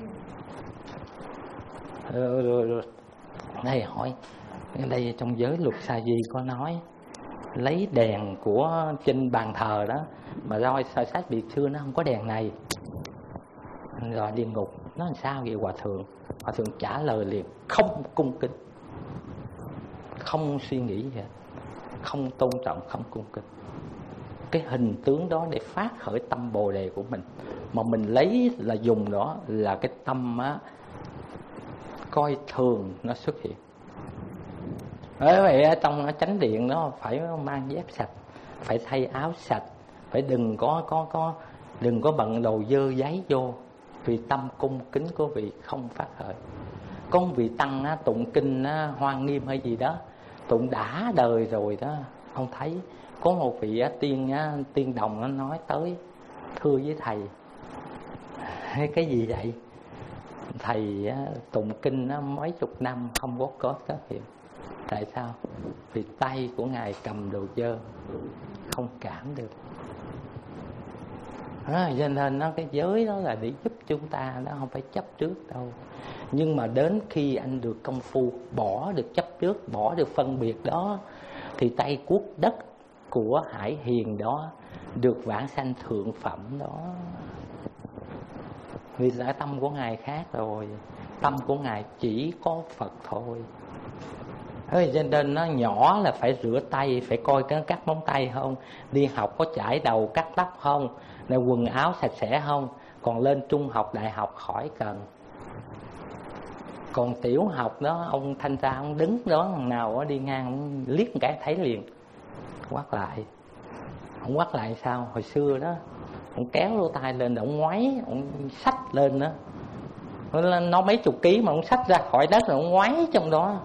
Rồi. Đây hỏi, đây trong giới luật sa di có nói lấy đèn của trên bàn thờ đó mà roi sách Việt xưa nó không có đèn này, rồi địa ngục. Nó làm sao vậy Hòa Thượng? Hòa Thượng trả lời liền: không cung kính, không suy nghĩ gì hết, không tôn trọng, không cung kính. Cái hình tướng đó để phát khởi tâm Bồ Đề của mình, mà mình lấy là dùng đó là cái tâm coi thường nó xuất hiện. Bởi vậy trong chánh điện đó phải mang dép sạch, phải thay áo sạch, phải đừng có bận đồ dơ giấy vô, vì tâm cung kính của vị không phát khởi. Có một vị tăng tụng kinh Hoa Nghiêm hay gì đó, tụng đã đời rồi đó, không thấy. Có một vị tiên đồng nó nói tới, thưa với thầy, cái gì vậy? Thầy tụng kinh mấy chục năm không có phát hiện. Tại sao? Vì tay của ngài cầm đồ dơ, không cảm được. Cho nên cái giới đó là để giúp chúng ta, nó không phải chấp trước đâu. Nhưng mà đến khi anh được công phu, bỏ được chấp trước, bỏ được phân biệt đó, thì tay cuốc đất của Hải Hiền đó được vãng sanh thượng phẩm đó. Vì là tâm của ngài khác rồi, tâm của ngài chỉ có Phật thôi. Cho nên nó nhỏ là phải rửa tay, phải coi cái cắt móng tay không, đi học có chải đầu cắt tóc không, này quần áo sạch sẽ không. Còn lên trung học đại học khỏi cần. Còn tiểu học đó, ông thanh tra ông đứng đó, thằng nào đi ngang ông liếc một cái thấy liền, quát lại. Ông quát lại sao? Hồi xưa đó ông kéo lỗ tai lên, ông ngoáy, ông xách lên đó, nó mấy chục ký mà ông xách ra khỏi đất rồi ông ngoáy trong đó.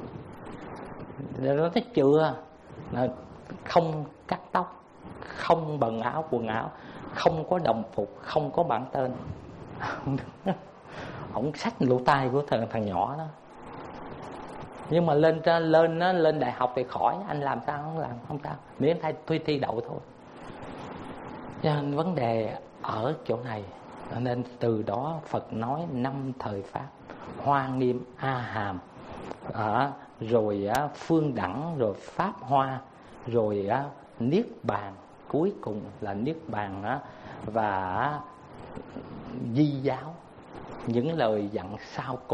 Nó thấy chưa? Không cắt tóc, không bận áo quần áo, không có đồng phục, không có bản tên. Ông xách lỗ tai của thằng nhỏ đó. Nhưng mà lên đại học thì khỏi, anh làm sao không làm, không sao, miễn thay thi đậu thôi. Cho nên vấn đề ở chỗ này. Nên từ đó Phật nói 5 thời pháp: Hoa Nghiêm, A Hàm, rồi Phương Đẳng, rồi Pháp Hoa, rồi Niết Bàn, cuối cùng là Niết Bàn và Di Giáo. Những lời dặn sau cùng.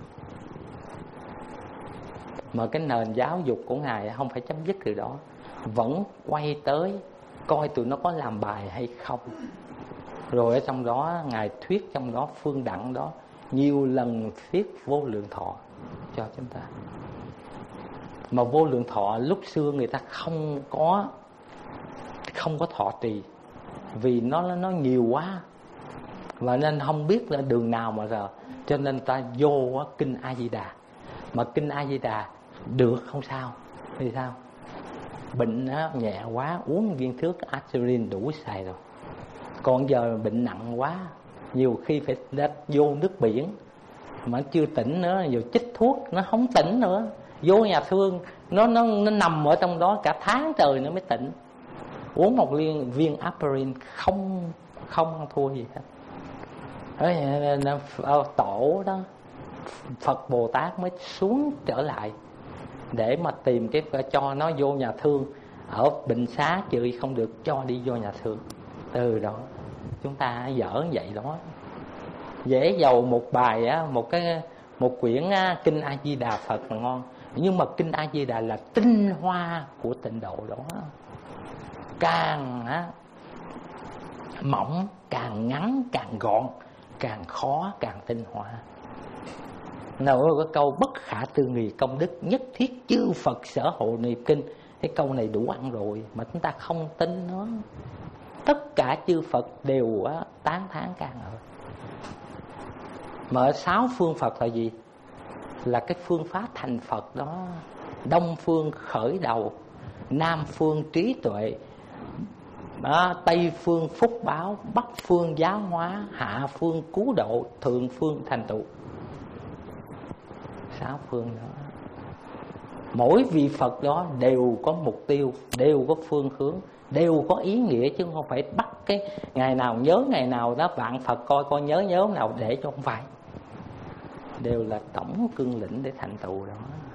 Mà cái nền giáo dục của ngài không phải chấm dứt từ đó, vẫn quay tới coi tụi nó có làm bài hay không. Rồi ở trong đó ngài thuyết, trong đó Phương Đẳng đó nhiều lần thuyết vô lượng thọ cho chúng ta. Mà vô lượng thọ lúc xưa người ta không có thọ trì, vì nó nhiều quá và nên không biết là đường nào mà giờ, cho nên ta vô kinh A Di Đà. Mà kinh A Di Đà được không sao, vì sao? Bệnh nhẹ quá uống viên thuốc aspirin đủ xài rồi. Còn giờ bệnh nặng quá, nhiều khi phải vô nước biển mà chưa tỉnh nữa, rồi chích thuốc nó không tỉnh nữa, vô nhà thương nó nằm ở trong đó cả tháng trời nó mới tỉnh. Uống một viên aspirin không thua gì hết. Tổ đó, Phật Bồ Tát mới xuống trở lại để mà tìm cho nó vô nhà thương. Ở bệnh xá chửi không được, cho đi vô nhà thương. Từ đó chúng ta dở vậy đó. Dễ giàu một bài một quyển kinh A Di Đà Phật là ngon, nhưng mà kinh A Di Đà là tinh hoa của tịnh độ đó. Càng mỏng, càng ngắn, càng gọn, càng khó, càng tinh hoa. Nào có câu bất khả tư nghì công đức, nhất thiết chư Phật sở hộ niệm kinh. Cái câu này đủ ăn rồi mà chúng ta không tin nó. Tất cả chư Phật đều tán thán ca ngợi. Mà ở 6 phương Phật là gì? Là cái phương pháp thành Phật đó. Đông phương khởi đầu, Nam phương trí tuệ, Tây phương phúc báo, Bắc phương giáo hóa, Hạ phương cứu độ, Thượng phương thành tựu. 6 phương đó. Mỗi vị Phật đó đều có mục tiêu, đều có phương hướng, đều có ý nghĩa, chứ không phải bắt cái ngày nào nhớ ngày nào đó vạn Phật coi nhớ nào để cho, không phải. Đều là tổng cương lĩnh để thành tựu đó.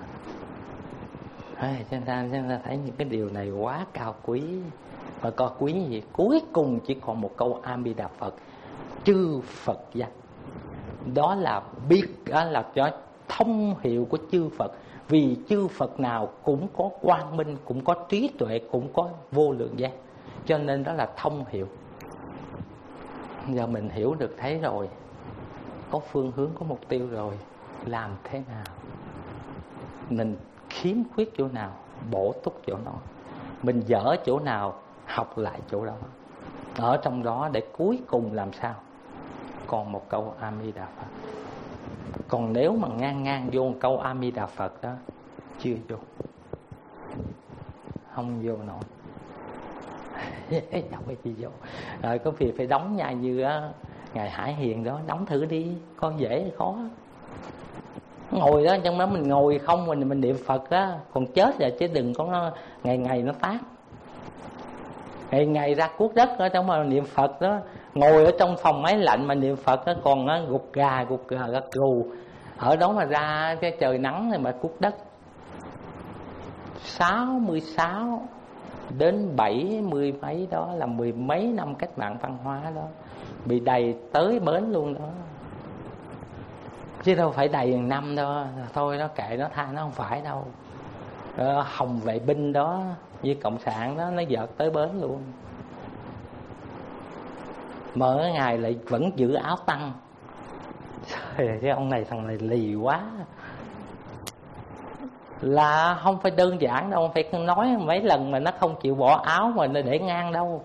Cho nên chúng ta thấy những cái điều này quá cao quý. Và có quý gì? Cuối cùng chỉ còn một câu A Di Đà Phật, chư Phật danh. Đó là biết, đó là cho thông hiệu của chư Phật. Vì chư Phật nào cũng có quang minh, cũng có trí tuệ, cũng có vô lượng giác, cho nên đó là thông hiệu. Giờ mình hiểu được thấy rồi, có phương hướng, có mục tiêu rồi, làm thế nào? Mình khiếm khuyết chỗ nào, bổ túc chỗ đó. Mình dở chỗ nào, học lại chỗ đó. Ở trong đó để cuối cùng làm sao? Còn một câu A Di Đà Phật. Còn nếu mà ngang vô một câu A Di Đà Phật đó, chưa vô, không vô nổi. Không phải chi vô. Rồi có việc phải đóng nhà như Ngài Hải Hiền đó, đóng thử đi, con dễ hay khó. Ngồi đó, trong đó mình ngồi không, mình niệm Phật đó, còn chết rồi chứ đừng có ngày nó tát. Ngày ra cuốc đất ở trong mà niệm Phật đó, ngồi ở trong phòng máy lạnh mà niệm Phật đó, còn gục gà gật gù. Ở đó mà ra cái trời nắng này mà cuốc đất. 66 đến 70 mấy đó là 10 mấy năm cách mạng văn hóa đó, bị đầy tới bến luôn đó, chứ đâu phải đầy 1 năm đâu. Thôi nó kệ nó tha, nó không phải đâu. Hồng vệ binh đó với cộng sản đó, nó vợt tới bến luôn. Mở ngày lại vẫn giữ áo tăng. Cái ông này, thằng này lì quá. Là không phải đơn giản đâu, phải nói mấy lần mà nó không chịu bỏ áo mà nó để ngang đâu.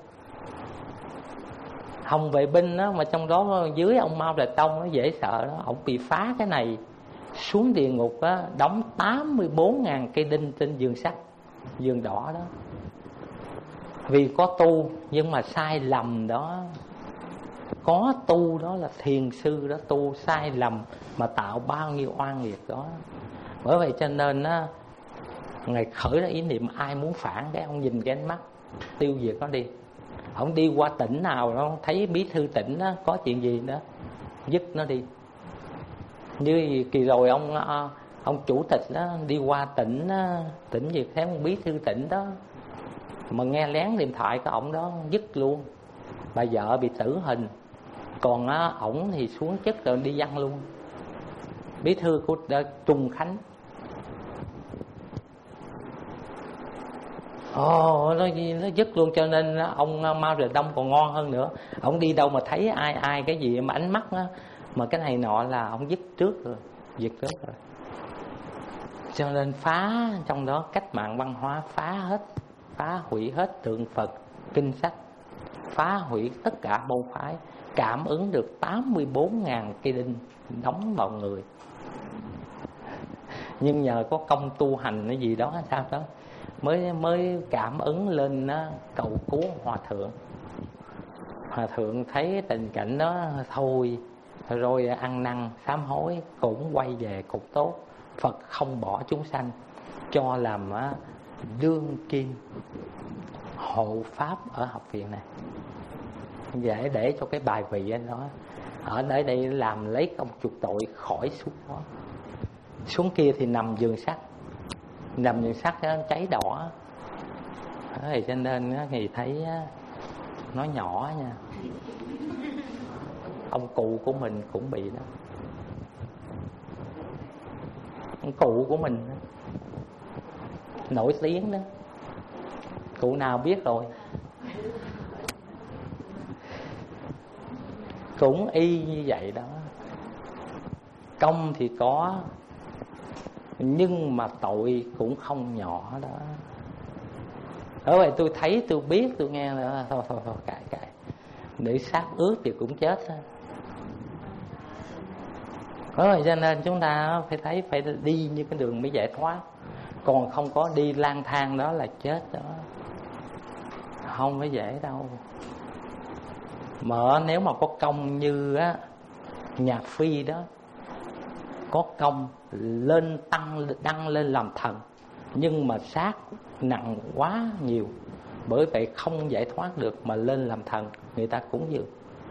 Hồng vệ binh đó, mà trong đó dưới ông Mao Trạch Đông nó dễ sợ đó. Ông bị phá cái này, xuống địa ngục đó, đóng 84.000 cây đinh trên giường sắt, giường đỏ đó. Vì có tu nhưng mà sai lầm đó. Có tu đó là thiền sư đó, tu sai lầm mà tạo bao nhiêu oan nghiệt đó. Bởi vậy cho nên á, Ngài khởi ra ý niệm ai muốn phản cái ông nhìn cái ánh mắt tiêu diệt nó đi. Ông đi qua tỉnh nào nó thấy bí thư tỉnh đó có chuyện gì đó, dứt nó đi. Như kỳ rồi ông chủ tịch đó đi qua tỉnh gì thấy một bí thư tỉnh đó mà nghe lén điện thoại của ổng đó, dứt luôn. Bà vợ bị tử hình, còn ổng thì xuống chức rồi đi văn luôn. Bí thư của Trung Khánh. Nó dứt luôn. Cho nên ông Mao Trạch Đông còn ngon hơn nữa. Ông đi đâu mà thấy ai cái gì mà ánh mắt đó, mà cái này nọ là ông dứt trước rồi, diệt trước rồi. Cho nên phá trong đó cách mạng văn hóa, phá hủy hết tượng Phật, kinh sách, phá hủy tất cả môn phái, cảm ứng được 84.000 cây đinh đóng vào người. Nhưng nhờ có công tu hành cái gì đó sao đó mới cảm ứng lên cầu cứu hòa thượng. Hòa thượng thấy tình cảnh đó thôi rồi ăn năn sám hối, cũng quay về cục tốt. Phật không bỏ chúng sanh, cho làm đương kim hộ pháp ở học viện này, để cho cái bài vị đó ở đây làm lấy công chuộc tội khỏi xuống đó. Xuống kia thì nằm giường sắt, nó cháy đỏ. Thì cho nên thì thấy nó nhỏ nha. Ông cụ của mình cũng bị đó. Ông cụ của mình đó, nổi tiếng đó, cụ nào biết rồi. Cũng y như vậy đó. Công thì có, nhưng mà tội cũng không nhỏ đó. Bởi vậy tôi thấy, tôi biết, tôi nghe là thôi cãi để sát ướt thì cũng chết thôi. Bởi vậy cho nên chúng ta phải đi như cái đường mới giải thoát. Còn không có đi lang thang đó là chết đó, không phải dễ đâu. Mà nếu mà có công như Nhạc Phi đó, có công đăng lên làm thần, nhưng mà xác nặng quá nhiều, bởi vậy không giải thoát được mà lên làm thần, người ta cúng dường.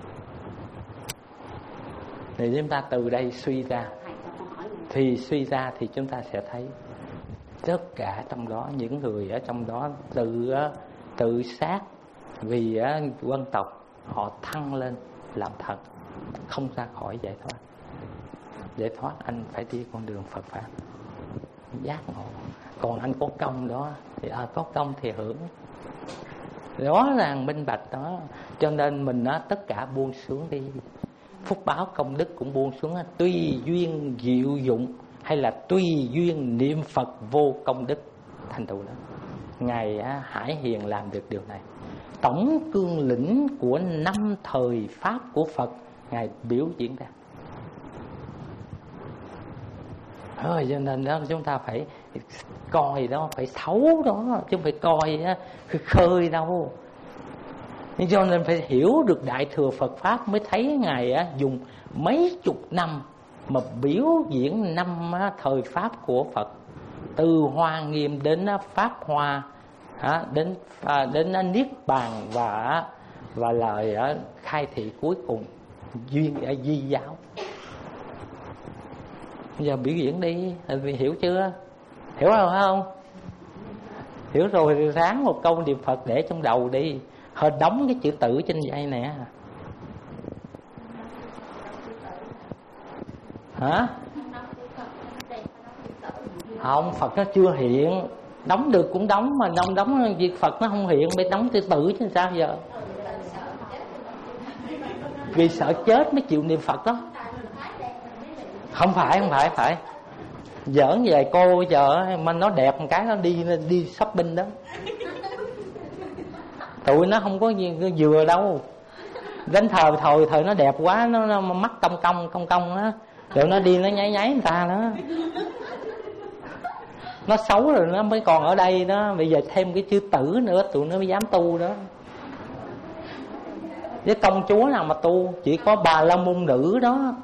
Thì chúng ta từ đây suy ra, thì chúng ta sẽ thấy tất cả trong đó, những người ở trong đó tự sát vì quân tộc, họ thăng lên làm thần, không ra khỏi giải thoát. Giải thoát anh phải đi con đường Phật pháp, giác ngộ. Còn anh có công đó thì có công thì hưởng, rõ ràng minh bạch đó. Cho nên mình tất cả buông xuống đi. Phúc báo công đức cũng buông xuống. Tùy duyên diệu dụng hay là tùy duyên niệm Phật vô công đức thành tựu đó. Ngài Hải Hiền làm được điều này. Tổng cương lĩnh của 5 thời pháp của Phật Ngài biểu diễn ra. Cho nên đó chúng ta phải coi đó, phải thấu đó, chứ không phải coi khơi đâu. Cho nên phải hiểu được Đại Thừa Phật Pháp mới thấy Ngài dùng mấy chục năm mà biểu diễn 5 thời Pháp của Phật. Từ Hoa Nghiêm đến Pháp Hoa, đến Niết Bàn và lời khai thị cuối cùng duyên Di Giáo. Bây giờ biểu diễn đi, hiểu chưa? Hiểu rồi phải không? Hiểu rồi thì ráng một câu niệm Phật để trong đầu đi. Hơi đóng cái chữ tử trên dây nè. Hả? Không, Phật nó chưa hiện. Đóng được cũng đóng, mà đóng việc Phật nó không hiện, phải đóng chữ tử chứ sao giờ? Vì sợ chết mới chịu niệm Phật đó. Không phải giỡn về cô giờ mà nó đẹp một cái nó đi shopping đó. Tụi nó không có vừa đâu. Đến thời nó đẹp quá, nó mắt cong á, rồi nó đi nó nháy người ta đó. Nó xấu rồi nó mới còn ở đây đó. Bây giờ thêm cái chữ tử nữa, tụi nó mới dám tu đó. Với công chúa nào mà tu, chỉ có Bà La Môn Nữ đó.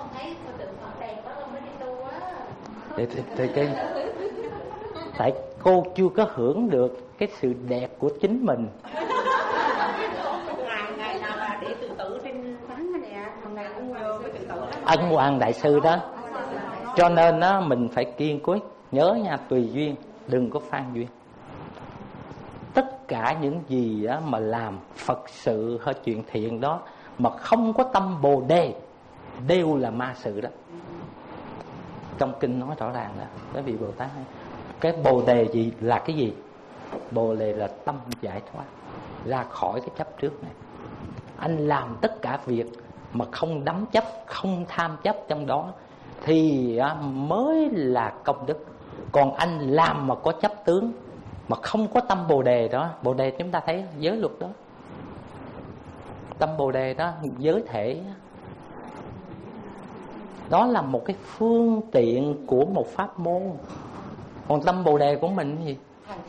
Tại cô chưa có hưởng được cái sự đẹp của chính mình. Ân Hoàng Đại Sư đó. Cho nên mình phải kiên quyết. Nhớ nha, tùy duyên, đừng có phan duyên. Tất cả những gì mà làm Phật sự hay chuyện thiện đó mà không có tâm Bồ Đề đều là ma sự đó. Trong kinh nói rõ ràng là cái vị Bồ Tát, cái Bồ Đề gì là cái gì? Bồ Đề là tâm giải thoát ra khỏi cái chấp trước này. Anh làm tất cả việc mà không đắm chấp, không tham chấp trong đó thì mới là công đức. Còn anh làm mà có chấp tướng, mà không có tâm Bồ Đề đó. Bồ Đề chúng ta thấy giới luật đó, tâm Bồ Đề đó, giới thể đó là một cái phương tiện của một pháp môn. Còn tâm Bồ Đề của mình gì?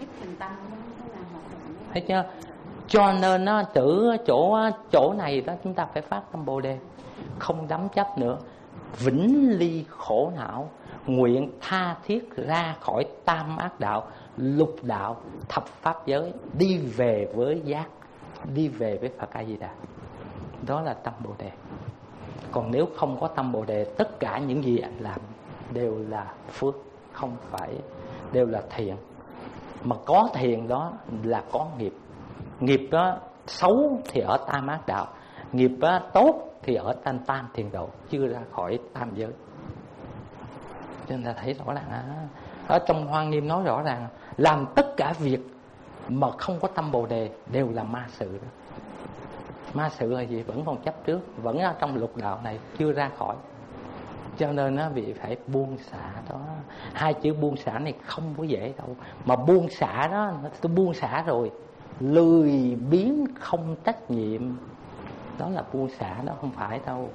Thấy chưa? Cho nên chỗ này đó chúng ta phải phát tâm Bồ Đề, không đắm chấp nữa, vĩnh ly khổ não, nguyện tha thiết ra khỏi tam ác đạo, lục đạo, thập pháp giới, đi về với giác, đi về với Phật A Di Đà. Đó là tâm Bồ Đề. Còn nếu không có tâm Bồ Đề, tất cả những gì anh làm đều là phước, không phải đều là thiện. Mà có thiện đó là có nghiệp. Nghiệp đó xấu thì ở tam ác đạo, nghiệp đó tốt thì ở tam thiền độ, chưa ra khỏi tam giới. Cho nên ta thấy rõ ràng ở trong Hoa Nghiêm nói rõ ràng, làm tất cả việc mà không có tâm Bồ Đề đều là ma sự đó. Ma sự là gì? Vẫn còn chấp trước, vẫn ở trong lục đạo này, chưa ra khỏi. Cho nên vị phải buông xả đó. Hai chữ buông xả này không có dễ đâu. Mà buông xả đó, tôi buông xả rồi, lười biếng không trách nhiệm, đó là buông xả đó, không phải đâu.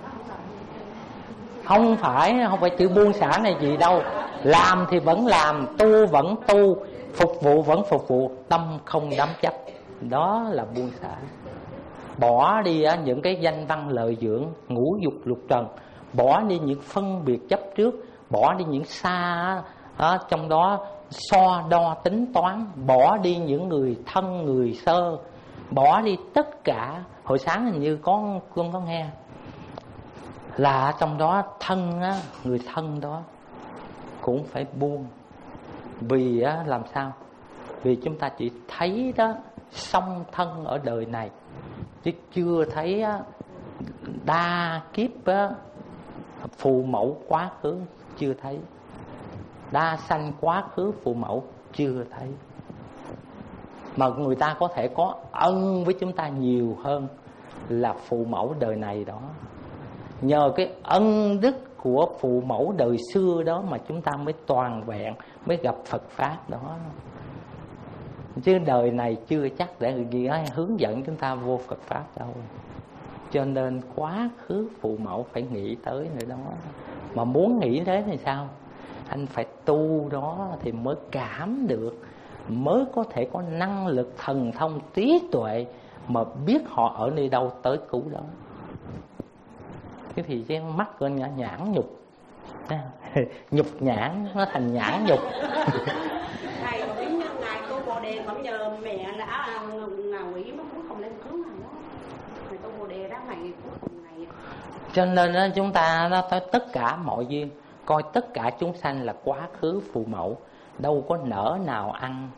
Không phải chữ buông xả này gì đâu. Làm thì vẫn làm, tu vẫn tu, phục vụ vẫn phục vụ, tâm không đắm chấp, đó là buông xả. Bỏ đi những cái danh văn lợi dưỡng, ngũ dục lục trần, bỏ đi những phân biệt chấp trước, bỏ đi những xa trong đó so đo tính toán, bỏ đi những người thân người sơ, bỏ đi tất cả. Hồi sáng hình như con có nghe là trong đó thân á, người thân đó cũng phải buông. Vì á, làm sao? Vì chúng ta chỉ thấy đó song thân ở đời này, chứ chưa thấy á, đa kiếp á, phù mẫu quá khứ chưa thấy, đa sanh quá khứ phù mẫu chưa thấy. Mà người ta có thể có ân với chúng ta nhiều hơn là phù mẫu đời này đó. Nhờ cái ân đức của phụ mẫu đời xưa đó mà chúng ta mới toàn vẹn, mới gặp Phật Pháp đó. Chứ đời này chưa chắc để hướng dẫn chúng ta vô Phật Pháp đâu. Cho nên quá khứ phụ mẫu phải nghĩ tới nữa đó. Mà muốn nghĩ thế thì sao? Anh phải tu đó thì mới cảm được, mới có thể có năng lực thần thông trí tuệ mà biết họ ở nơi đâu tới cứu đó. Thế thì cái mắt con nhãn nhục, nhục nhãn nó thành nhãn nhục. Thầy còn giống như ngài cô Bồ Đề vẫn nhờ mẹ là ngà quỷ nó cũng không lên cứu này đó. Ngài cô Bồ Đề đó ngày cuối cùng ngày. Cho nên đó, chúng ta nó tới tất cả mọi duyên, coi tất cả chúng sanh là quá khứ phụ mẫu, đâu có nỡ nào ăn.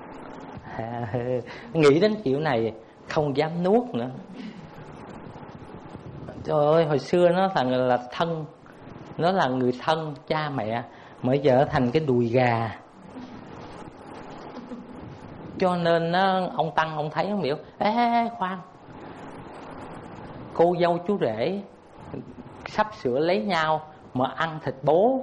Nghĩ đến kiểu này không dám nuốt nữa. Trời ơi, hồi xưa nó là thân, nó là người thân cha mẹ, bây giờ thành cái đùi gà. Cho nên ông Tăng ông thấy ông biểu ê khoan, cô dâu chú rể sắp sửa lấy nhau mà ăn thịt bố.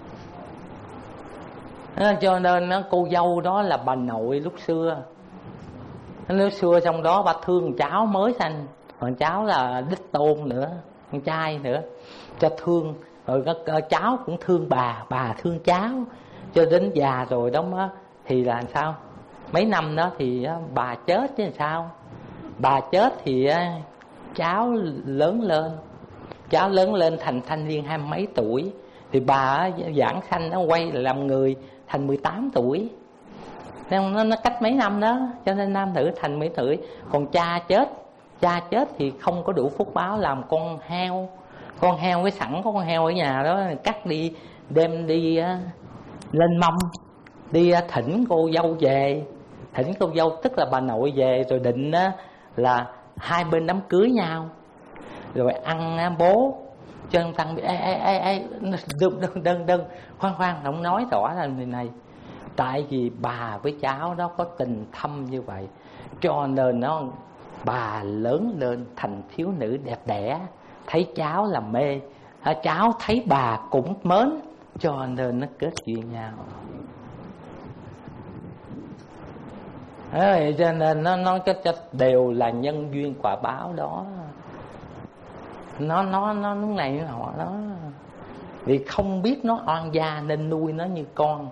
Cho nên cô dâu đó là bà nội lúc xưa. Lúc xưa trong đó bà thương cháu mới sanh, còn cháu là đích tôn nữa, con trai nữa, cho thương. Rồi cháu cũng thương bà thương cháu. Cho đến già rồi đó má, thì là sao? Mấy năm đó thì bà chết chứ sao? Bà chết thì cháu lớn lên. Cháu lớn lên thành thanh niên 20 mấy tuổi. Thì bà giảng sanh nó quay làm người thành 18 tuổi. Nó cách mấy năm đó. Cho nên nam nữ thành 10 tuổi. Còn cha chết thì không có đủ phúc báo làm con heo. Con heo cái sẵn có con heo ở nhà đó, cắt đi đem đi lên mâm, đi thỉnh cô dâu về. Thỉnh cô dâu tức là bà nội về, rồi định là hai bên đám cưới nhau, rồi ăn bố. Cho nên Tăng bị đơn khoan không nói rõ là người này. Tại vì bà với cháu đó có tình thâm như vậy, cho nên bà lớn lên thành thiếu nữ đẹp đẽ, thấy cháu là mê, cháu thấy bà cũng mến, cho nên nó kết duyên nhau. Cho nên nó đều là nhân duyên quả báo đó. Nó lúc này họ đó, vì không biết nó oan gia nên nuôi nó như con,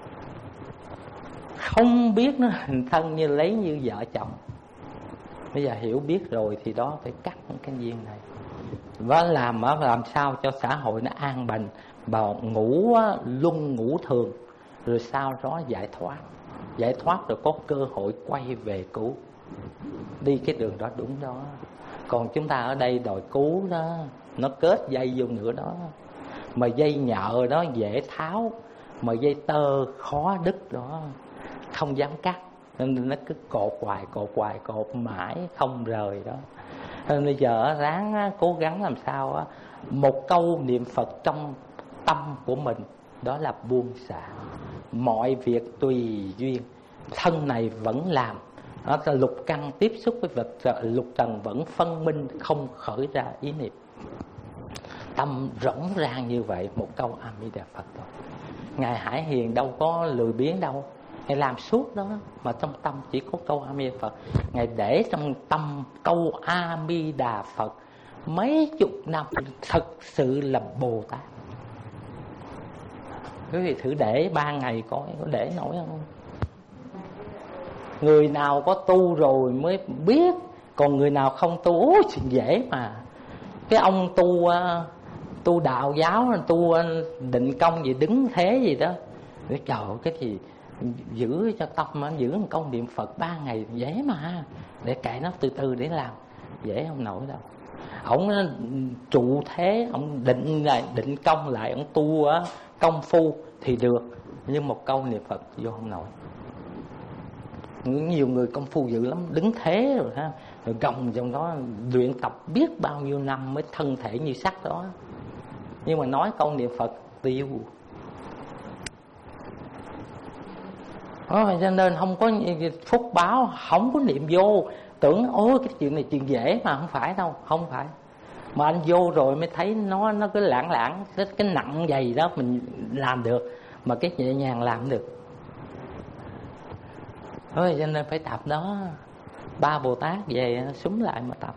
không biết nó hình thân như lấy như vợ chồng. Bây giờ hiểu biết rồi thì đó phải cắt cái duyên này, và làm sao cho xã hội nó an bình, bảo ngủ luân ngủ thường, rồi sau đó giải thoát rồi có cơ hội quay về cứu, đi cái đường đó đúng đó. Còn chúng ta ở đây đòi cứu đó, nó kết dây vô nữa đó, mà dây nhợ đó dễ tháo, mà dây tơ khó đứt đó, không dám cắt, nên nó cứ cột mãi không rời đó. Nên bây giờ ráng cố gắng làm sao một câu niệm Phật trong tâm của mình, đó là buông xả mọi việc tùy duyên. Thân này vẫn làm, lục căn tiếp xúc với vật, lục trần vẫn phân minh, không khởi ra ý niệm. Tâm rỗng ràng như vậy, một câu A Di Đà Phật thôi. Ngài Hải Hiền đâu có lười biếng đâu, Ngài làm suốt đó, mà trong tâm chỉ có câu A Di Đà Phật. Ngài để trong tâm câu A Di Đà Phật mấy chục năm, thật sự là Bồ Tát. Quý vị thử để 3 ngày coi có để nổi không? Người nào có tu rồi mới biết, còn người nào không tu chuyện dễ mà. Cái ông tu đạo giáo, tu định công gì đứng thế gì đó, trời, cái gì giữ cho tâm mà giữ một câu niệm Phật 3 ngày dễ mà, để kệ nó từ từ để làm, dễ không nổi đâu. Ông trụ thế, ông định công lại, ông tu công phu thì được, nhưng một câu niệm Phật vô không nổi. Nhiều người công phu dữ lắm, đứng thế rồi ha, rồi gồng trong đó luyện tập biết bao nhiêu năm mới thân thể như sắt đó, nhưng mà nói câu niệm Phật tiêu. Cho nên không có phúc báo, không có niệm vô, tưởng ôi cái chuyện này chuyện dễ mà, không phải đâu, không phải. Mà anh vô rồi mới thấy nó cứ lãng, cái nặng dày đó mình làm được, mà cái nhẹ nhàng làm được. Thôi cho nên phải tập đó. Ba Bồ Tát về súng lại mà tập.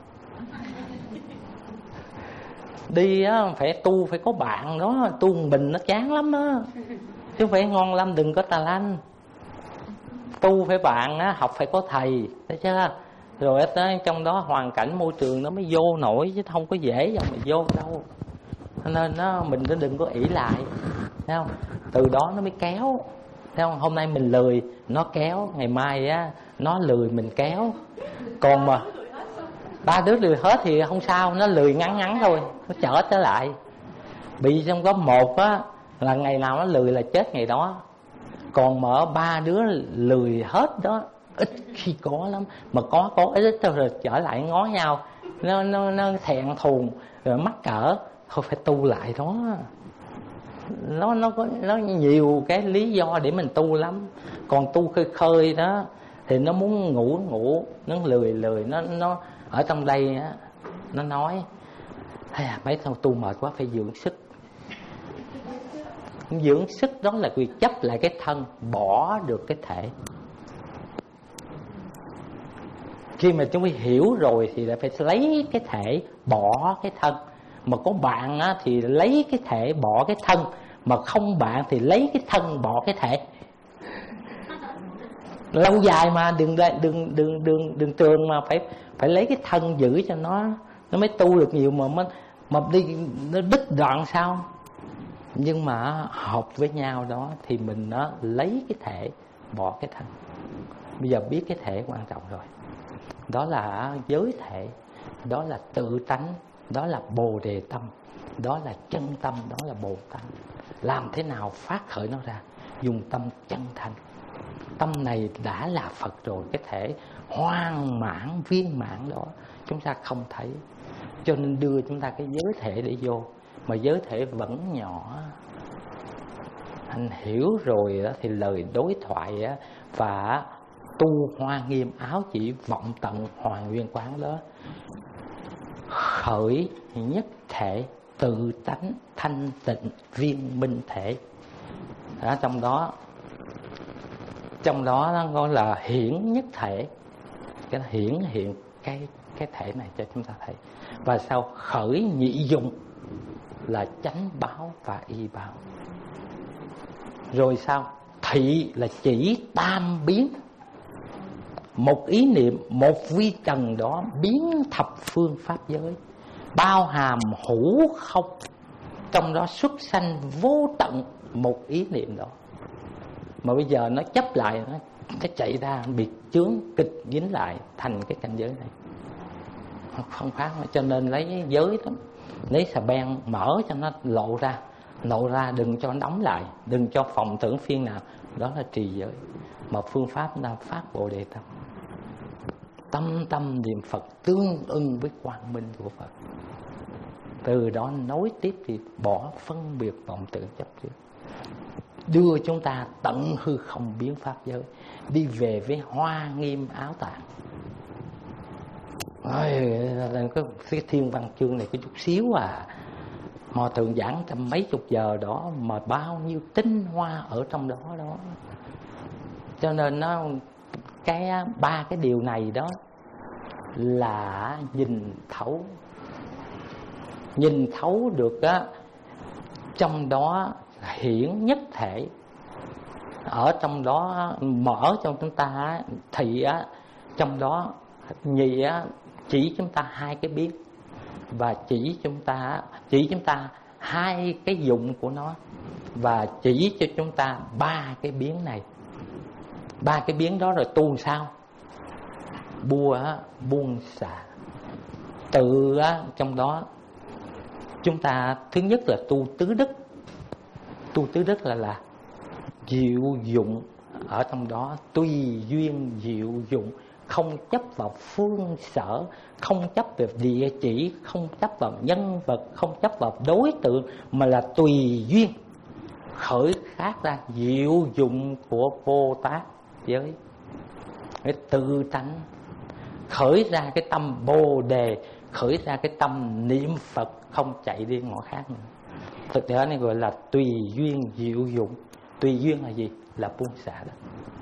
Đi á phải tu, phải có bạn đó, tu mình nó chán lắm đó, chứ không phải ngon lắm, đừng có tà lanh. Tu phải bạn á, học phải có thầy, thấy chưa? Rồi tới trong đó hoàn cảnh môi trường nó mới vô nổi, chứ không có dễ dàng mà vô đâu. Cho nên mình đừng có ỷ lại, thấy không? Từ đó nó mới kéo, thấy không? Hôm nay mình lười, nó kéo, ngày mai á nó lười mình kéo. Còn mà ba đứa lười hết thì không sao, nó lười ngắn thôi, nó trở trở lại. Bị trong có một á là ngày nào nó lười là chết ngày đó. Còn mà ba đứa lười hết đó, ít khi có lắm, mà có ít rồi trở lại ngó nhau, nó thẹn thùng rồi mắc cỡ, thôi phải tu lại đó. Nó nhiều cái lý do để mình tu lắm. Còn tu khơi đó thì nó muốn ngủ, nó lười, nó ở trong đây á, nó nói mấy thằng tu mệt quá phải dưỡng sức. Dưỡng sức đó là việc chấp lại cái thân, bỏ được cái thể. Khi mà chúng ta hiểu rồi thì lại phải lấy cái thể, bỏ cái thân. Mà có bạn á, thì lấy cái thể, bỏ cái thân. Mà không bạn thì lấy cái thân, bỏ cái thể. Lâu dài mà, đừng trường mà phải lấy cái thân giữ cho nó mới tu được nhiều, mà đi nó đứt đoạn sao. Nhưng mà học với nhau đó thì mình lấy cái thể, bỏ cái thân. Bây giờ biết cái thể quan trọng rồi. Đó là giới thể, đó là tự tánh, đó là bồ đề tâm, đó là chân tâm, đó là bồ tát. Làm thế nào phát khởi nó ra? Dùng tâm chân thành. Tâm này đã là Phật rồi, cái thể hoang mãn, viên mãn đó chúng ta không thấy, cho nên đưa chúng ta cái giới thể để vô. Mà giới thể vẫn nhỏ. Anh hiểu rồi đó, thì lời đối thoại đó, và tu Hoa Nghiêm áo chỉ vọng tận Hoàng Nguyên Quán đó, khởi nhất thể, tự tánh thanh tịnh viên minh thể. Đó, trong đó nó gọi là hiển nhất thể, cái hiển hiện cái thể này cho chúng ta thấy. Và sau khởi nhị dụng là chánh báo và y báo. Rồi sao? Thị là chỉ tam biến. Một ý niệm, một vi trần đó biến thập phương pháp giới, bao hàm hữu không, trong đó xuất sanh vô tận một ý niệm đó. Mà bây giờ nó chấp lại, nó chạy ra bị chướng kịch dính lại thành cái cảnh giới này, không phát. Cho nên lấy giới đó, lấy xà beng mở cho nó lộ ra, đừng cho nó đóng lại, đừng cho phòng tưởng phiên nào. Đó là trì giới. Mà phương pháp là phát bồ đề tâm, tâm niệm Phật tương ưng với quang minh của Phật. Từ đó nối tiếp thì bỏ phân biệt vọng tưởng chấp trước, đưa chúng ta tận hư không biến pháp giới, đi về với Hoa Nghiêm áo tạng. Cái thiên văn chương này có chút xíu à, mà thường giảng trăm mấy chục giờ đó, mà bao nhiêu tinh hoa ở trong đó. Cho nên ba cái điều này đó là nhìn thấu được á. Trong đó hiển nhất thể, ở trong đó mở trong chúng ta thì á, trong đó nhị á, chỉ chúng ta hai cái biết, và chỉ chúng ta hai cái dụng của nó. và chỉ cho chúng ta 3 cái biến này. 3 cái biến đó rồi tu sao? Buông xả. Tự trong đó chúng ta thứ nhất là tu tứ đức. Tu tứ đức là diệu dụng, ở trong đó tùy duyên diệu dụng, không chấp vào phương sở, không chấp về địa chỉ, không chấp vào nhân vật, không chấp vào đối tượng, mà là tùy duyên khởi phát ra diệu dụng của Vô Tác giới, cái tự tánh, khởi ra cái tâm Bồ Đề, khởi ra cái tâm niệm Phật, không chạy đi ngõ khác nữa. Thực tế này gọi là tùy duyên diệu dụng. Tùy duyên là gì? Là buông xả đó.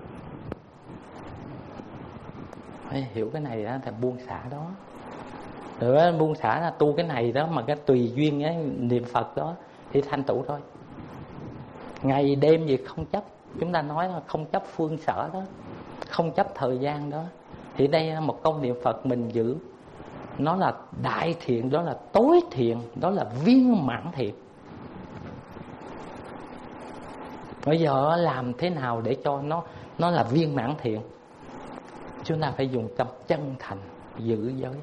Phải hiểu cái này đó, thì buông xả đó. Rồi buông xả là tu cái này đó, mà cái tùy duyên ấy, niệm Phật đó thì thành tựu thôi. Ngày đêm gì không chấp. Chúng ta nói là không chấp phương sở đó, không chấp thời gian đó. Thì đây là một câu niệm Phật mình giữ, nó là đại thiện, đó là tối thiện, đó là viên mãn thiện. Bây giờ làm thế nào để cho nó là viên mãn thiện? Chúng ta phải dùng tâm chân thành giữ giới.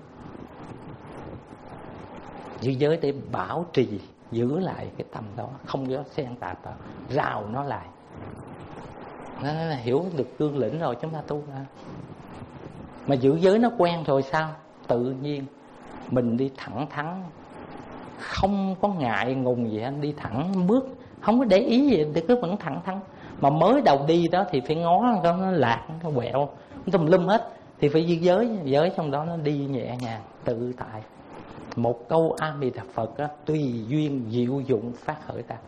Giữ giới để bảo trì, giữ lại cái tâm đó, không có xen tạp vào, rào nó lại. Nó là hiểu được cương lĩnh rồi chúng ta tu ra. Mà giữ giới nó quen rồi sao? Tự nhiên mình đi thẳng thắn, không có ngại ngùng gì, anh đi thẳng bước, không có để ý gì, thì cứ vẫn thẳng thắn. Mà mới đầu đi đó thì phải ngó nó lạc, nó quẹo, nó tùm lum hết, thì phải giữ giới, giới trong đó nó đi nhẹ nhàng, tự tại. Một câu A Di Đà Phật đó, tùy duyên diệu dụng phát khởi ra.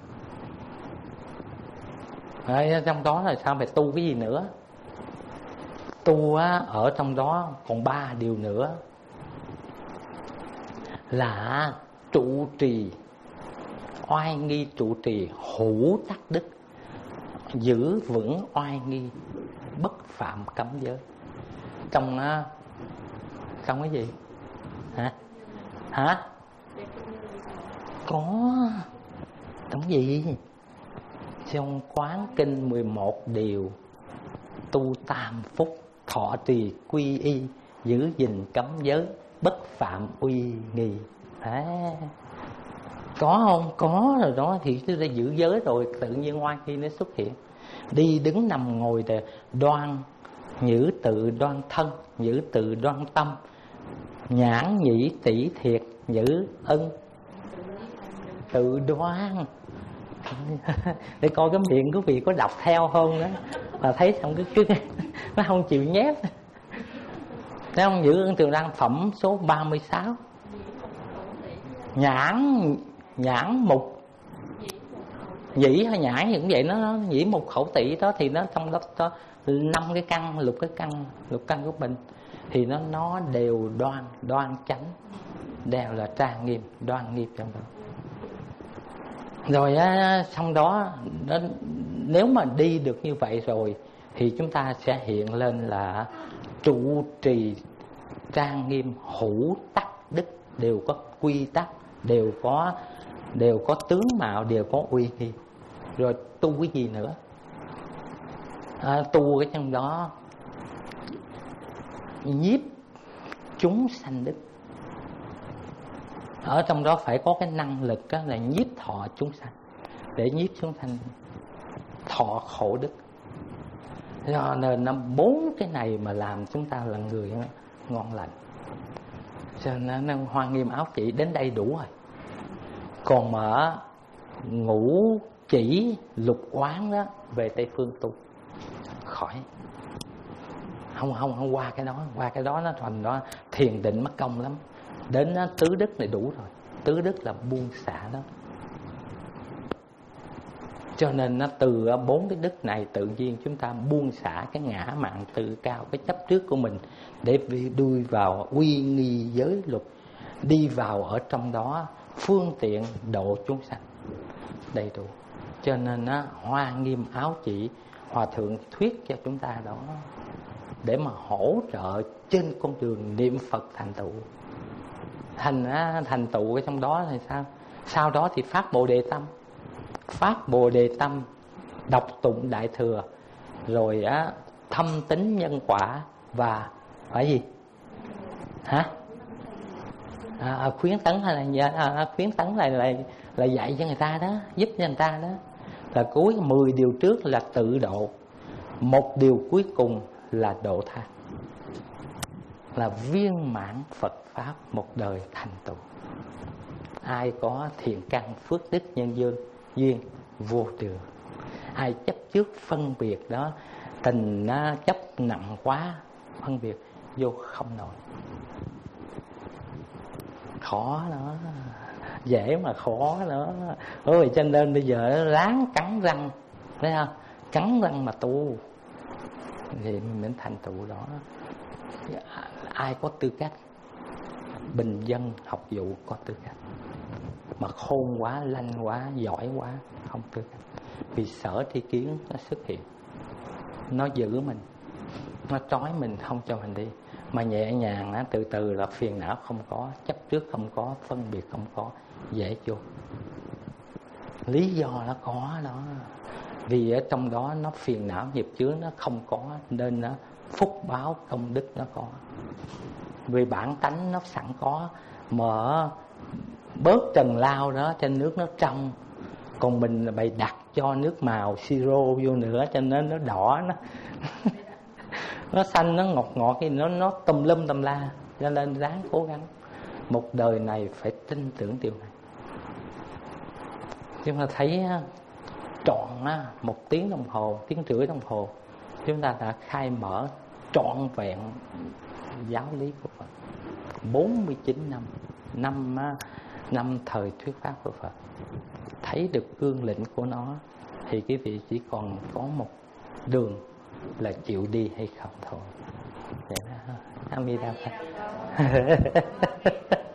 Trong đó là sao? Phải tu cái gì nữa? Tu ở trong đó còn 3 điều nữa, là trụ trì, oai nghi trụ trì, hữu tắc đức, giữ vững oai nghi, bất phạm cấm giới. Trong cái gì? Hả? Có. Trong gì? Trong Quán Kinh 11 điều, tu tam phúc, thọ trì quy y, giữ gìn cấm giới, bất phạm uy nghi. Có không? Có rồi đó. Thì chúng ta giữ giới rồi, tự nhiên oai nghi nó xuất hiện. Đi đứng nằm ngồi để đoan, giữ tự đoan thân, giữ tự đoan tâm, nhãn nhĩ tỷ thiệt, giữ ân tự đoan. Để coi cái miệng của vị có đọc theo không đó, mà thấy xong cứ nó không chịu nhép. Thấy không? Giữ ân tự đoan, phẩm số 36. Nhãn mục nhĩ hay nhãn thì cũng vậy, nó nhĩ mục khẩu tỷ đó, thì nó trong đó 5 cái căn, lục căn của mình, thì nó đều đoan chánh, đều là trang nghiêm, đoan nghiêm trong đó. Rồi xong đó, nếu mà đi được như vậy rồi thì chúng ta sẽ hiện lên là trụ trì trang nghiêm, hữu tắc đức, đều có quy tắc, đều có tướng mạo, đều có uy nghi. Rồi tu cái gì nữa? Tu cái trong đó nhiếp chúng sanh đức. Ở trong đó phải có cái năng lực đó là nhiếp thọ chúng sanh, để nhiếp chúng sanh thọ khổ đức. Do nên nó 4 cái này mà làm chúng ta là người ngon lành. Cho nên Hoa Nghiêm Áo Chỉ đến đây đủ rồi. Còn mà ngũ chỉ lục quán đó, về Tây Phương tu khỏi. Không qua cái đó nó thành đó thiền định mất công lắm. Đến tứ đức này đủ rồi. Tứ đức là buông xả đó. Cho nên nó từ 4 cái đức này tự nhiên chúng ta buông xả cái ngã mạn tự cao, cái chấp trước của mình, để đuôi vào uy nghi giới luật, đi vào ở trong đó phương tiện độ chúng sanh đầy đủ. Cho nên Hoa Nghiêm Áo Chỉ Hòa Thượng thuyết cho chúng ta đó, để mà hỗ trợ trên con đường niệm Phật thành tựu. Thành tựu ở trong đó là sao? Sau đó thì phát Bồ Đề tâm. phát Bồ Đề tâm, đọc tụng Đại Thừa, rồi thâm tín nhân quả, và phải gì hả? Khuyến tấn hay là khuyến tấn là dạy cho người ta đó, giúp cho người ta đó. Là cuối 10 điều trước là tự độ, một điều cuối cùng là độ tha, là viên mãn Phật pháp, một đời thành tựu. Ai có thiện căn phước đức nhân duyên vô đường, ai chấp trước phân biệt đó, tình nó chấp nặng quá, phân biệt vô không nổi. Khó đó, dễ mà khó đó. Ôi, cho nên bây giờ ráng cắn răng, thấy không? Cắn răng mà tu thì mình thành tựu đó. Ai có tư cách? Bình dân học vụ có tư cách, mà khôn quá, lanh quá, giỏi quá không tư cách. Vì sở tri kiến nó xuất hiện, nó giữ mình, nó trói mình không cho mình đi. Mà nhẹ nhàng từ từ là phiền não không có, chấp trước không có, phân biệt không có, dễ vô. Lý do nó có đó, vì ở trong đó nó phiền não nghiệp chướng nó không có, nên nó phúc báo công đức nó có. Vì bản tánh nó sẵn có, mà bớt trần lao đó cho nước nó trong. Còn mình là bày đặt cho nước màu siro vô nữa, cho nên nó đỏ, nó xanh, nó ngọt ngọt, nó tùm lum tùm la. Cho nên ráng cố gắng, một đời này phải tin tưởng điều này. Chúng ta thấy trọn 1 tiếng đồng hồ, 1 tiếng rưỡi đồng hồ, chúng ta đã khai mở trọn vẹn giáo lý của Phật. 49 năm thời thuyết pháp của Phật. Thấy được cương lĩnh của nó thì quý vị chỉ còn có một đường là chịu đi hay không thôi. Vậy đó. Amida Phật.